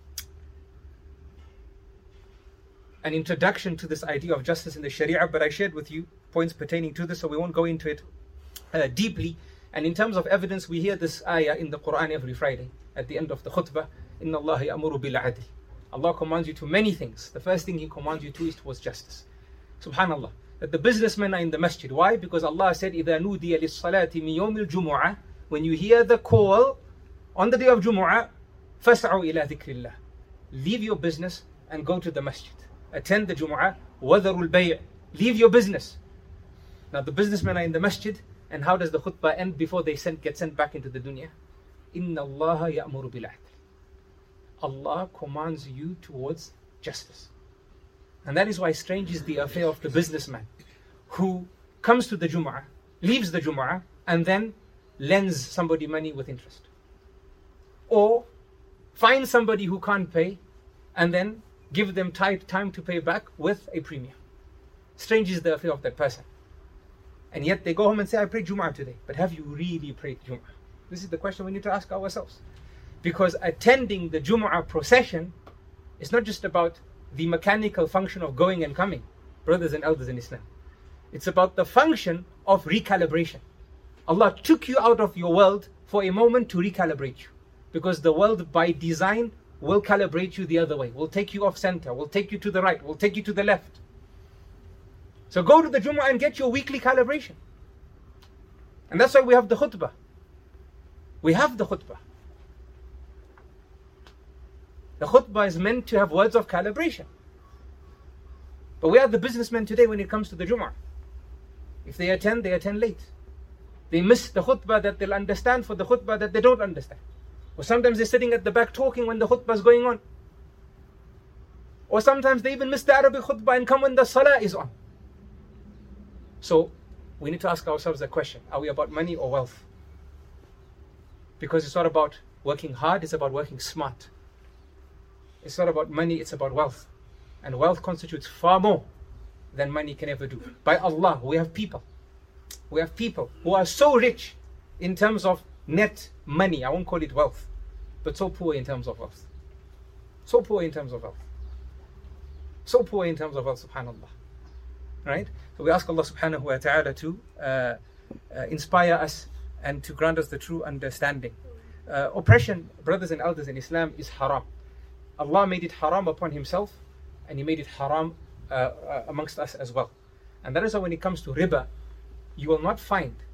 an introduction to this idea of justice in the Sharia, but I shared with you points pertaining to this, so we won't go into it uh, deeply. And in terms of evidence, we hear this ayah in the Quran every Friday at the end of the khutbah. Inna Allah ya'muru bil adl. Allah commands you to many things. The first thing He commands you to is towards justice. Subhanallah. That the businessmen are in the masjid. Why? Because Allah said, إِذَا نُودِيَ لِلصَّلَاةِ مِنْ يَوْمِ الْجُمُعَةِ. When you hear the call on the day of Jumu'ah, فَاسْعُوا إِلَى ذِكْرِ اللَّهِ. Leave your business and go to the masjid. Attend the Jumu'ah. وَذَرُوا الْبَيْعِ. Leave your business. Now the businessmen are in the masjid, and how does the khutbah end before they send, get sent back into the dunya? إِنَّ اللَّهَ يَأْمُرُ بِالْعَدْلِ. Allah commands you towards justice. And that is why strange is the affair of the businessman who comes to the Jumu'ah, leaves the Jumu'ah, and then lends somebody money with interest. Or find somebody who can't pay and then give them tight time to pay back with a premium. Strange is the affair of that person. And yet they go home and say, I prayed Jumu'ah today. But have you really prayed Jumu'ah? This is the question we need to ask ourselves. Because attending the Jumu'ah procession is not just about the mechanical function of going and coming, brothers and elders in Islam. It's about the function of recalibration. Allah took you out of your world for a moment to recalibrate you. Because the world by design will calibrate you the other way, will take you off center, will take you to the right, will take you to the left. So go to the Jumu'ah and get your weekly calibration. And that's why we have the khutbah. We have the khutbah. The khutbah is meant to have words of calibration. But we are the businessmen today when it comes to the Jumu'ah. If they attend, they attend late. They miss the khutbah that they'll understand for the khutbah that they don't understand. Or sometimes they're sitting at the back talking when the khutbah is going on. Or sometimes they even miss the Arabic khutbah and come when the salah is on. So we need to ask ourselves the question, are we about money or wealth? Because it's not about working hard, it's about working smart. It's not about money, it's about wealth. And wealth constitutes far more than money can ever do. By Allah, we have people. We have people who are so rich in terms of net money, I won't call it wealth, but so poor in terms of wealth. So poor in terms of wealth. So poor in terms of wealth, subhanAllah. Right? So we ask Allah subhanahu wa ta'ala to uh, uh, inspire us and to grant us the true understanding. Uh, oppression, brothers and elders in Islam, is haram. Allah made it haram upon Himself, and He made it haram uh, uh, amongst us as well. And that is why when it comes to riba, you will not find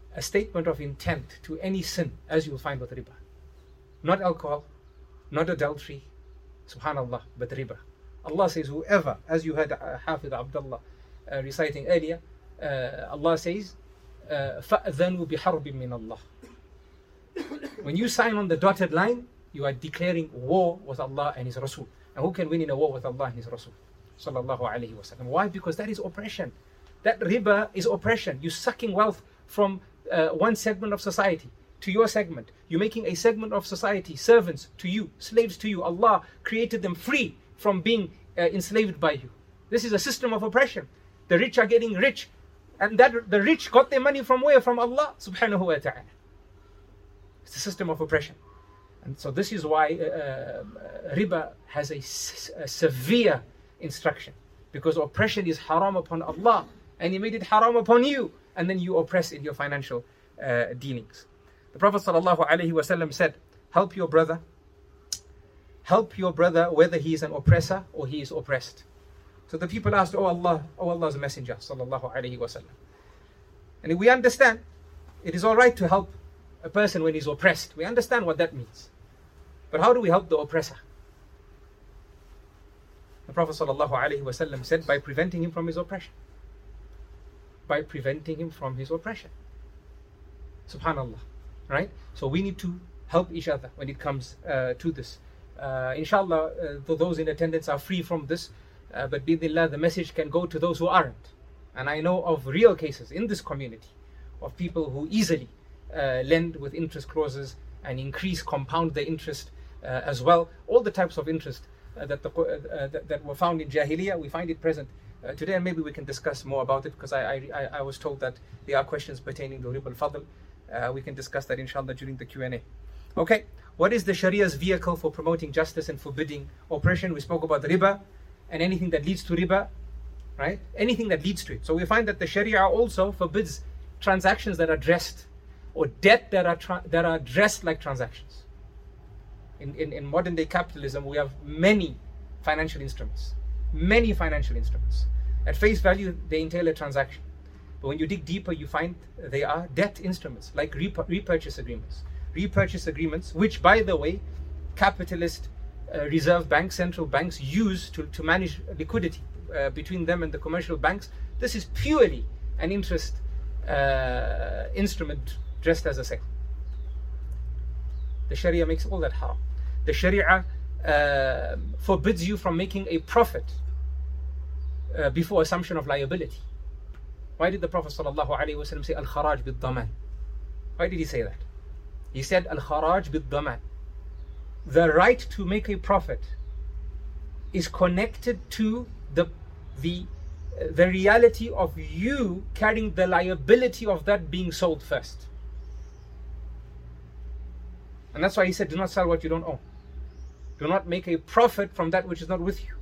a statement of intent to any sin, as you will find with riba. Not alcohol, not adultery, subhanallah, but riba. Allah says, whoever, as you heard uh, Hafidh Abdullah uh, reciting earlier, uh, Allah says, فَأْذَنُوا بِحَرْبٍ مِّنَ اللَّهِ. When you sign on the dotted line, you are declaring war with Allah and His Rasul. And who can win in a war with Allah and His Rasul? Sallallahu alayhi wa sallam. Why? Because that is oppression. That riba is oppression. You're sucking wealth from uh, one segment of society to your segment. You're making a segment of society servants to you, slaves to you. Allah created them free from being uh, enslaved by you. This is a system of oppression. The rich are getting rich. And that the rich got their money from where? From Allah subhanahu wa ta'ala. It's a system of oppression. And so this is why uh, uh, riba has a, a severe instruction. Because oppression is haram upon Allah. And He made it haram upon you. And then you oppress in your financial uh, dealings. The Prophet sallallahu alaihi wasallam said, help your brother. Help your brother whether he is an oppressor or he is oppressed. So the people asked, oh Allah, oh Allah's Messenger sallallahu alaihi wasallam. And we understand it is all right to help a person when he's oppressed. We understand what that means. But how do we help the oppressor? The Prophet sallallahu alaihi wasallam said, by preventing him from his oppression. By preventing him from his oppression. Subhanallah. Right? So we need to help each other when it comes uh, to this. Uh, inshallah, uh, those in attendance are free from this. Uh, but bidnillah, the message can go to those who aren't. And I know of real cases in this community of people who easily uh, lend with interest clauses and increase, compound the interest uh, as well. All the types of interest uh, that, the, uh, that, that were found in Jahiliyyah, we find it present uh, today, and maybe we can discuss more about it, because I, I, I was told that there are questions pertaining to riba al-fadl. Uh, we can discuss that inshallah during the Q and A. Okay, what is the Sharia's vehicle for promoting justice and forbidding oppression? We spoke about riba and anything that leads to riba, right? Anything that leads to it. So we find that the Sharia also forbids transactions that are dressed, or debt that are tra- that are dressed like transactions. In, in, in modern day capitalism, we have many financial instruments. Many financial instruments. At face value, they entail a transaction. But when you dig deeper, you find they are debt instruments, like rep- repurchase agreements. Repurchase agreements, which, by the way, capitalist uh, reserve banks, central banks use to, to manage liquidity uh, between them and the commercial banks. This is purely an interest uh, instrument dressed as a second. The Sharia makes all that haram. The Sharia uh, forbids you from making a profit uh, before assumption of liability. Why did the Prophet ﷺ say al-kharaj bid-daman? Why did he say that? He said al-kharaj bid-daman. The right to make a profit is connected to the the the reality of you carrying the liability of that being sold first. And that's why he said, do not sell what you don't own. Do not make a profit from that which is not with you.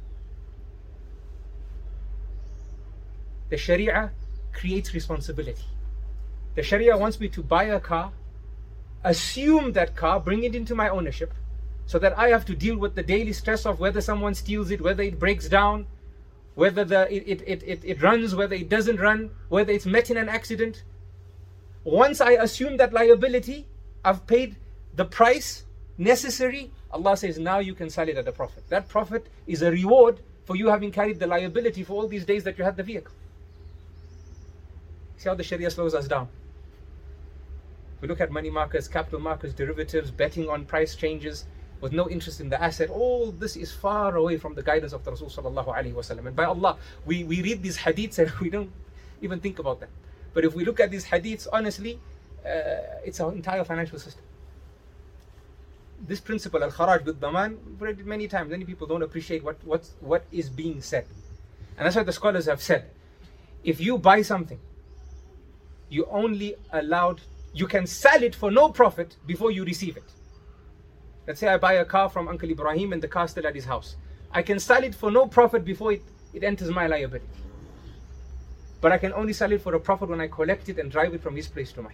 The Sharia creates responsibility. The Sharia wants me to buy a car, assume that car, bring it into my ownership, so that I have to deal with the daily stress of whether someone steals it, whether it breaks down, whether the, it, it, it, it runs, whether it doesn't run, whether it's met in an accident. Once I assume that liability, I've paid the price necessary. Allah says, now you can sell it at a profit. That profit is a reward for you having carried the liability for all these days that you had the vehicle. See how the Sharia slows us down. We look at money markets, capital markets, derivatives, betting on price changes with no interest in the asset. All this is far away from the guidance of the Rasul sallallahu alaihi wasallam. And by Allah, we, we read these hadiths and we don't even think about them. But if we look at these hadiths honestly, uh, it's our entire financial system. This principle, al-kharaj bid-daman, we've read it many times. Many people don't appreciate what, what, what is being said. And that's why the scholars have said, if you buy something, you only allowed, you can sell it for no profit before you receive it. Let's say I buy a car from Uncle Ibrahim and the car is still at his house. I can sell it for no profit before it, it enters my liability. But I can only sell it for a profit when I collect it and drive it from his place to mine.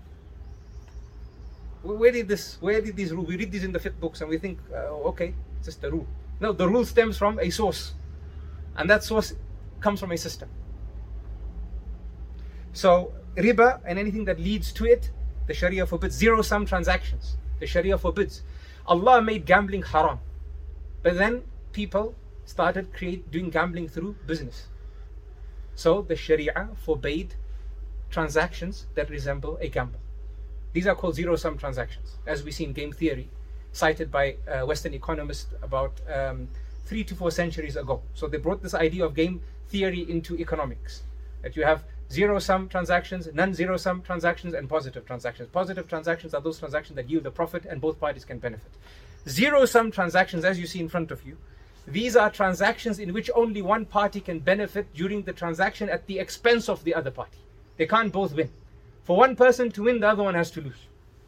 Where did this, where did these rules, we read these in the fiqh books and we think, uh, okay, it's just a rule. No, the rule stems from a source. And that source comes from a system. So riba and anything that leads to it, the Sharia forbids. Zero-sum transactions, the Sharia forbids. Allah made gambling haram. But then people started create, doing gambling through business. So the Sharia forbade transactions that resemble a gamble. These are called zero-sum transactions, as we see in game theory, cited by uh, Western economists about um, three to four centuries ago. So they brought this idea of game theory into economics, that you have zero-sum transactions, non-zero-sum transactions, and positive transactions. Positive transactions are those transactions that yield a profit and both parties can benefit. Zero-sum transactions, as you see in front of you, these are transactions in which only one party can benefit during the transaction at the expense of the other party. They can't both win. For one person to win, the other one has to lose.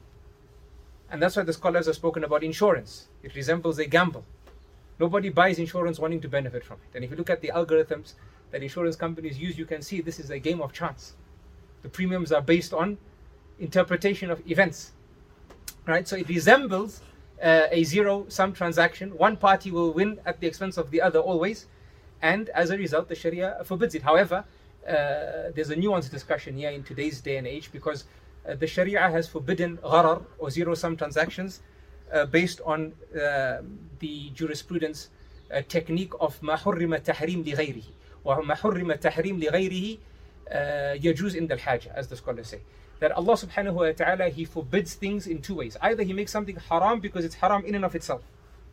And that's why the scholars have spoken about insurance. It resembles a gamble. Nobody buys insurance wanting to benefit from it. And if you look at the algorithms that insurance companies use, you can see this is a game of chance. The premiums are based on interpretation of events. Right? So it resembles uh, a zero-sum transaction. One party will win at the expense of the other always. And as a result, the Sharia forbids it. However, uh, there's a nuanced discussion here in today's day and age, because uh, the Sharia has forbidden gharar or zero-sum transactions uh, based on uh, the jurisprudence uh, technique of ما حرم تحريم لغيره وما حرم تحريم لغيره يجوز عند الحاجة, as the scholars say. That Allah subhanahu wa ta'ala, He forbids things in two ways. Either He makes something haram because it's haram in and of itself,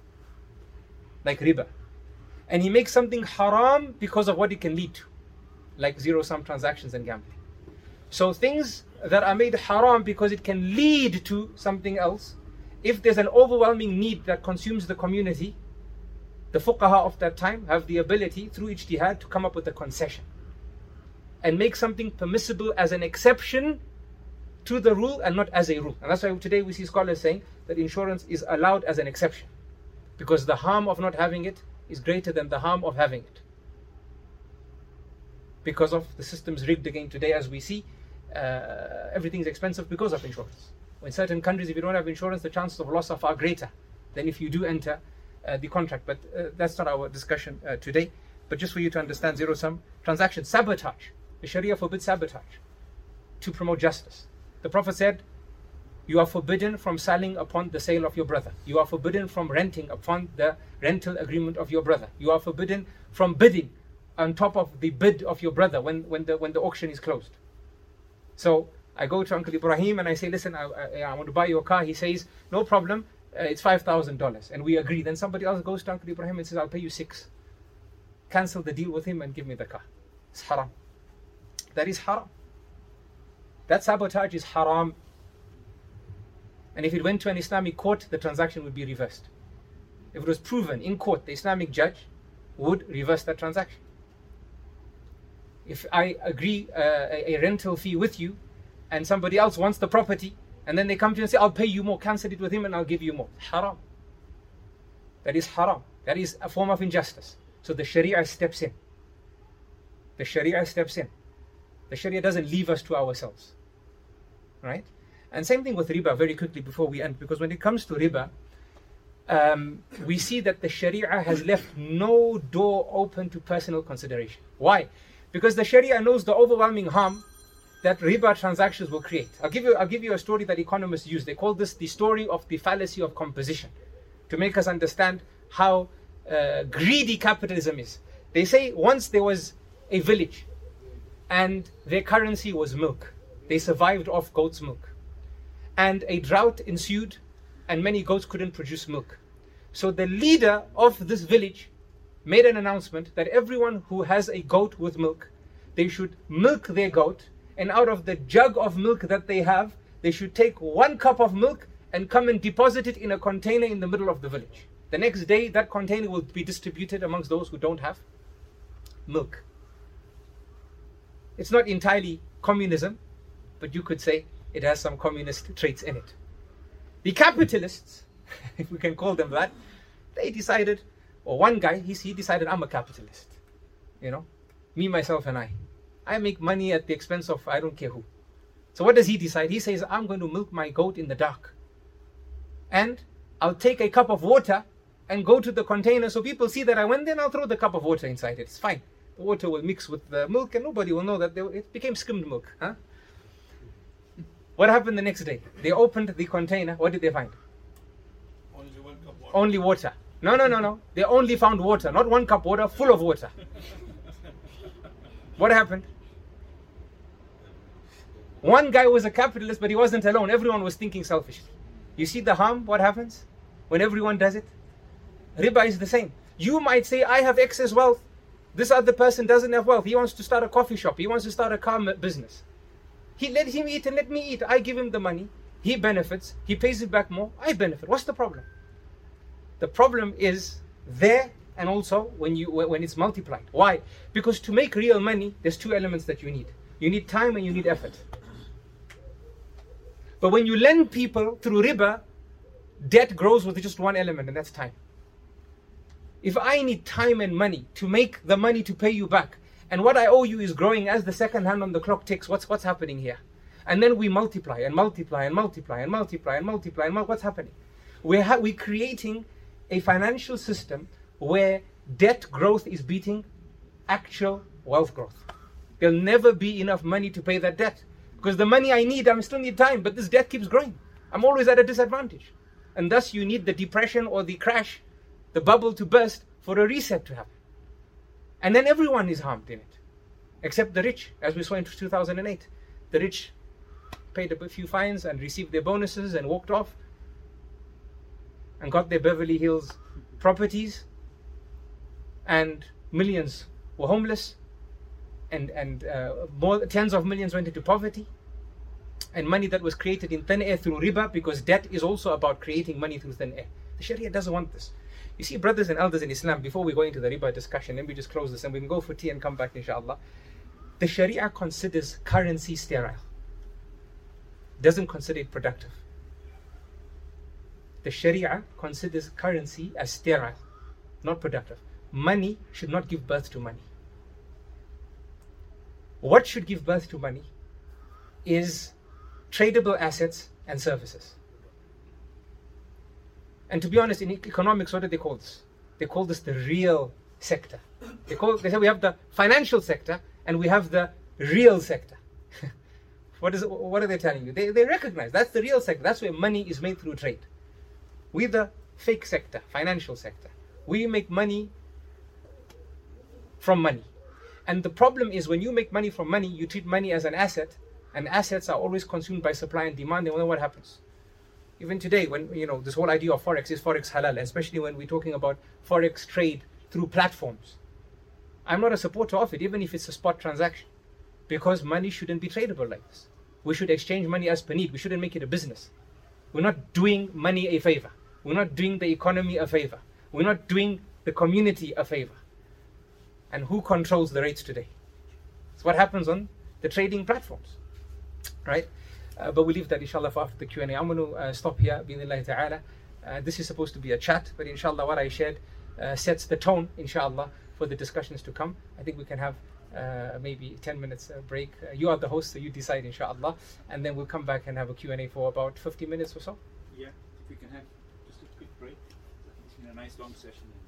like riba. And He makes something haram because of what it can lead to, like zero-sum transactions and gambling. So things that are made haram because it can lead to something else, if there's an overwhelming need that consumes the community, the fuqaha of that time have the ability through ijtihad to come up with a concession and make something permissible as an exception to the rule and not as a rule. And that's why today we see scholars saying that insurance is allowed as an exception, because the harm of not having it is greater than the harm of having it. Because of the systems rigged again today, as we see, uh, everything is expensive because of insurance. In certain countries, if you don't have insurance, the chances of loss are far greater than if you do enter uh, the contract. But uh, that's not our discussion uh, today. But just for you to understand, zero-sum transactions, sabotage. The Sharia forbids sabotage to promote justice. The Prophet said, you are forbidden from selling upon the sale of your brother. You are forbidden from renting upon the rental agreement of your brother. You are forbidden from bidding on top of the bid of your brother when, when, the, when the auction is closed. So I go to Uncle Ibrahim and I say, listen, I, I, I want to buy your car. He says, no problem, uh, it's five thousand dollars. And we agree. Then somebody else goes to Uncle Ibrahim and says, I'll pay you six. Cancel the deal with him and give me the car. It's haram. That is haram. That sabotage is haram. And if it went to an Islamic court, the transaction would be reversed. If it was proven in court, the Islamic judge would reverse that transaction. If I agree uh, a, a rental fee with you, and somebody else wants the property, and then they come to you and say, I'll pay you more, cancel it with him and I'll give you more. Haram. That is haram. That is a form of injustice. So the Sharia steps in. The Sharia steps in. The Sharia doesn't leave us to ourselves. Right? And same thing with riba, very quickly before we end, because when it comes to riba, um, we see that the Sharia has left no door open to personal consideration. Why? Because the Sharia knows the overwhelming harm that riba transactions will create. I'll give you, I'll give you a story that economists use. They call this the story of the fallacy of composition, to make us understand how uh, greedy capitalism is. They say once there was a village and their currency was milk. They survived off goat's milk. And a drought ensued and many goats couldn't produce milk. So the leader of this village made an announcement that everyone who has a goat with milk, they should milk their goat, and out of the jug of milk that they have, they should take one cup of milk and come and deposit it in a container in the middle of the village. The next day, that container will be distributed amongst those who don't have milk. It's not entirely communism, but you could say it has some communist traits in it. The capitalists, if we can call them that, they decided, or one guy, he, he decided, I'm a capitalist. You know, me, myself, and I. I make money at the expense of I don't care who. So what does he decide? He says, I'm going to milk my goat in the dark. And I'll take a cup of water and go to the container so people see that I went there, and I'll throw the cup of water inside it. It's fine. The water will mix with the milk and nobody will know that they, it became skimmed milk. Huh? What happened the next day? They opened the container. What did they find? Only one cup water. Only water. No, no, no, no. They only found water. Not one cup water, full of water. What happened? One guy was a capitalist, but he wasn't alone. Everyone was thinking selfishly. You see the harm, what happens when everyone does it? Riba is the same. You might say, I have excess wealth. This other person doesn't have wealth. He wants to start a coffee shop. He wants to start a car business. He let him eat and let me eat. I give him the money. He benefits. He pays it back more. I benefit. What's the problem? The problem is there and also when you when it's multiplied. Why? Because to make real money, there's two elements that you need. You need time and you need effort. But when you lend people through riba, debt grows with just one element, and that's time. If I need time and money to make the money to pay you back, and what I owe you is growing as the second hand on the clock ticks, what's what's happening here? And then we multiply and multiply and multiply and multiply and multiply and multiply. What's happening? We're, ha- we're creating a financial system where debt growth is beating actual wealth growth. There'll never be enough money to pay that debt. Because the money I need, I still need time, but this debt keeps growing. I'm always at a disadvantage. And thus you need the depression or the crash, the bubble to burst for a reset to happen. And then everyone is harmed in it, except the rich, as we saw in two thousand eight. The rich paid a few fines and received their bonuses and walked off and got their Beverly Hills properties, and millions were homeless, and, and uh, more, tens of millions went into poverty, and money that was created in thin air through riba, because debt is also about creating money through thin air. The Sharia doesn't want this. You see, brothers and elders in Islam, before we go into the riba discussion, let me just close this and we can go for tea and come back inshallah. The Sharia considers currency sterile. Doesn't consider it productive. The Sharia considers currency as sterile, not productive. Money should not give birth to money. What should give birth to money is tradable assets and services. And to be honest, in economics, what do they call this? They call this the real sector. They call they say we have the financial sector and we have the real sector. What is it, what are they telling you? They they recognize that's the real sector. That's where money is made through trade. We're the fake sector, financial sector. We make money from money. And the problem is when you make money from money, you treat money as an asset, and assets are always consumed by supply and demand, and then what happens? Even today, when, you know, this whole idea of Forex, is Forex halal, especially when we're talking about Forex trade through platforms. I'm not a supporter of it, even if it's a spot transaction, because money shouldn't be tradable like this. We should exchange money as per need. We shouldn't make it a business. We're not doing money a favor. We're not doing the economy a favor. We're not doing the community a favor. And who controls the rates today? It's what happens on the trading platforms, right? Uh, but we'll leave that inshallah for after the Q and A. I'm going to uh, stop here, bi'idhnillahi ta'ala. Uh, this is supposed to be a chat, but inshallah what I shared uh, sets the tone, inshallah, for the discussions to come. I think we can have uh, maybe ten minutes uh, break. Uh, you are the host, so you decide, inshallah. And then we'll come back and have a Q and A for about fifty minutes or so. Yeah, if we can have just a quick break. It's been a nice long session.